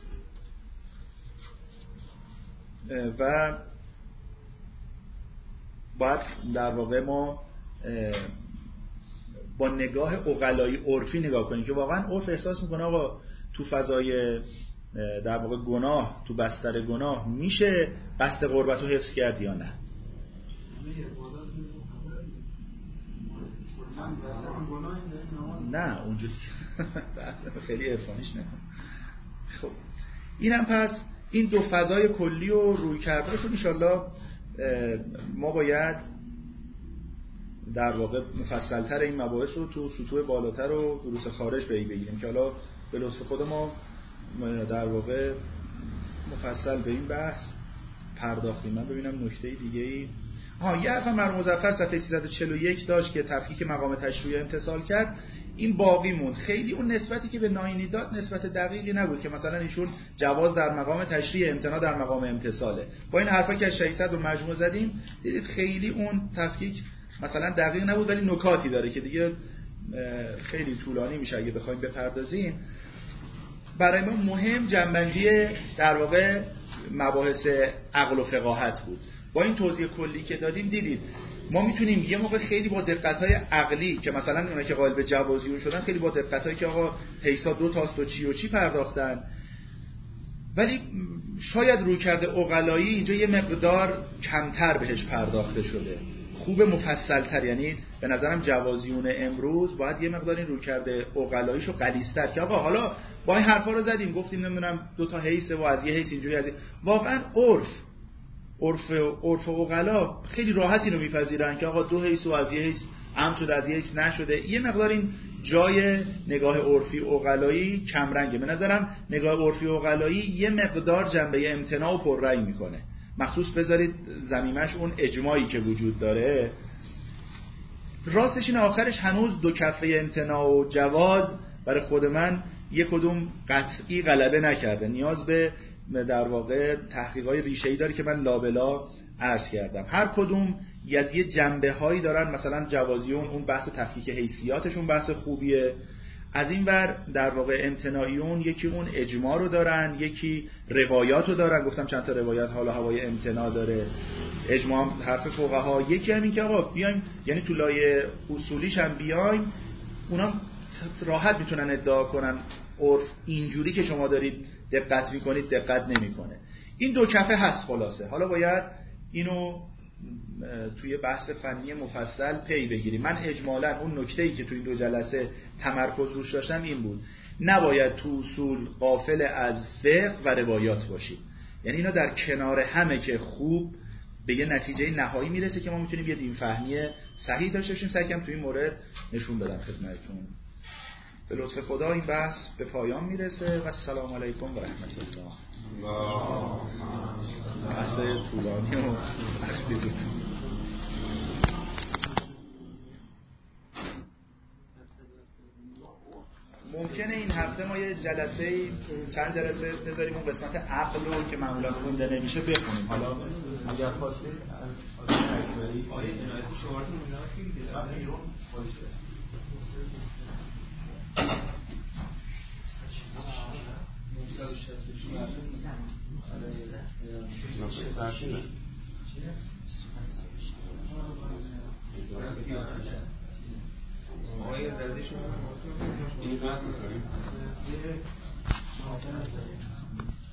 و باید در واقع ما با نگاه عقلایی عرفی نگاه کنیم که واقعا عرف احساس میکنه آقا تو فضای در واقع گناه، تو بستر گناه میشه بست قربت رو حفظ کرد یا نه. نه اونجوری خیلی عرفانیش نکن. خب اینم پس این دو فضای کلی و روی کردهاشو انشالله ما باید در واقع مفصلتر این مباحث رو تو سطوح بالاتر و دروس خارج به بگیریم که حالا به لطف خود ما در واقع مفصل به این بحث پرداختیم. من ببینم نکته دیگه ای ها یه حرف مرحوم مظفر صفحه سیصد و چهل و یک داشت که تفکیک مقام تشریع امتثال کرد، این باقی موند. خیلی اون نسبتی که به ناینی داد نسبت دقیقی نبود که مثلا ایشون جواز در مقام تشریع امتناع در مقام امتثاله. با این حرفا که از ششصد رو مجموع زدیم دیدید خیلی اون تفکیک مثلا دقیق نبود، ولی نکاتی داره که دیگه خیلی طولانی میشه اگه بخوایم بپردازیم. برای ما مهم جنبندی در واقع مباحث عقل و فقاهت بود. با این توضیح کلی که دادیم دیدید ما میتونیم یه موقع خیلی با دقت‌های عقلی که مثلا اونایی که قائل به جوازیون شدن خیلی با دقت‌هایی که آقا حیثا دو تاست و چی و چی پرداختن، ولی شاید روی کرده عقلایی اینجا یه مقدار کمتر بهش پرداخته شده، خوب مفصل‌تر. یعنی به نظرم جوازیون امروز باید یه مقدار این روی کرده عقلاییشو غلیظ‌تر که آقا حالا با این حرفا رو زدیم گفتیم نمیدونم دو تا حیث و از یه حیث اینجوری از این. واقعا عرف عرف عرف و عقلا خیلی راحت اینو میپذیرن که آقا دو حیث و از یه حیث عام شده از یه حیث نشده. یه مقدار این جای نگاه عرفی و عقلایی کم رنگه. به نظرم نگاه عرفی و عقلایی یه مقدار جنبه امتناع و پررأی میکنه، مخصوص بذارید زمینش اون اجماعی که وجود داره. راستش این آخرش هنوز دو کفه امتناع و جواز برای خود من یک کدوم قطعی غلبه نکرده، نیاز به در واقع تحقیقات ریشه‌ای داره که من لابلا عرض کردم. هر کدوم از یه جنبه هایی دارن. مثلا جوازیون اون بحث تفکیک حیثیاتشون بحث خوبیه، از این ور در واقع امتناعیون یکی اون اجماع رو دارن، یکی روایات رو دارن. گفتم چند تا روایت حالا هوای امتناع داره، اجماع هم حرف فقها. یکی همین که آقا بیایم یعنی تو لایه اصولیش هم بیایم اونا راحت میتونن ادعا کنن عرف اینجوری که شما دارید دقت میکنید دقت نمیکنه. این دو کفه هست خلاصه. حالا باید اینو توی بحث فنی مفصل پی بگیریم. من اجمالاً اون نکته‌ای که توی این دو جلسه تمرکز روش داشتم این بود، نباید تو اصول غافل از فقه و روایات باشید. یعنی اینا در کنار همه که خوب به یه نتیجه نهایی میرسه که ما میتونیم یه دین فهمی صحیح داشته باشیم. سعی کنم توی این مورد نشون بدم خدمتتون. به لطف خدا این بحث به پایان میرسه و السلام علیکم و رحمت الله. بحث طولانی و وقتی بود. ممکنه این هفته ما یه جلسه چند جلسه بذاریم اون قسمت عقل رو که معمولا خونده نمیشه بخونیم. حالا اگر خواستید از اکبری آیه عنایتی شمارتون میدونم که بیرون باشه. آقای دردی شما این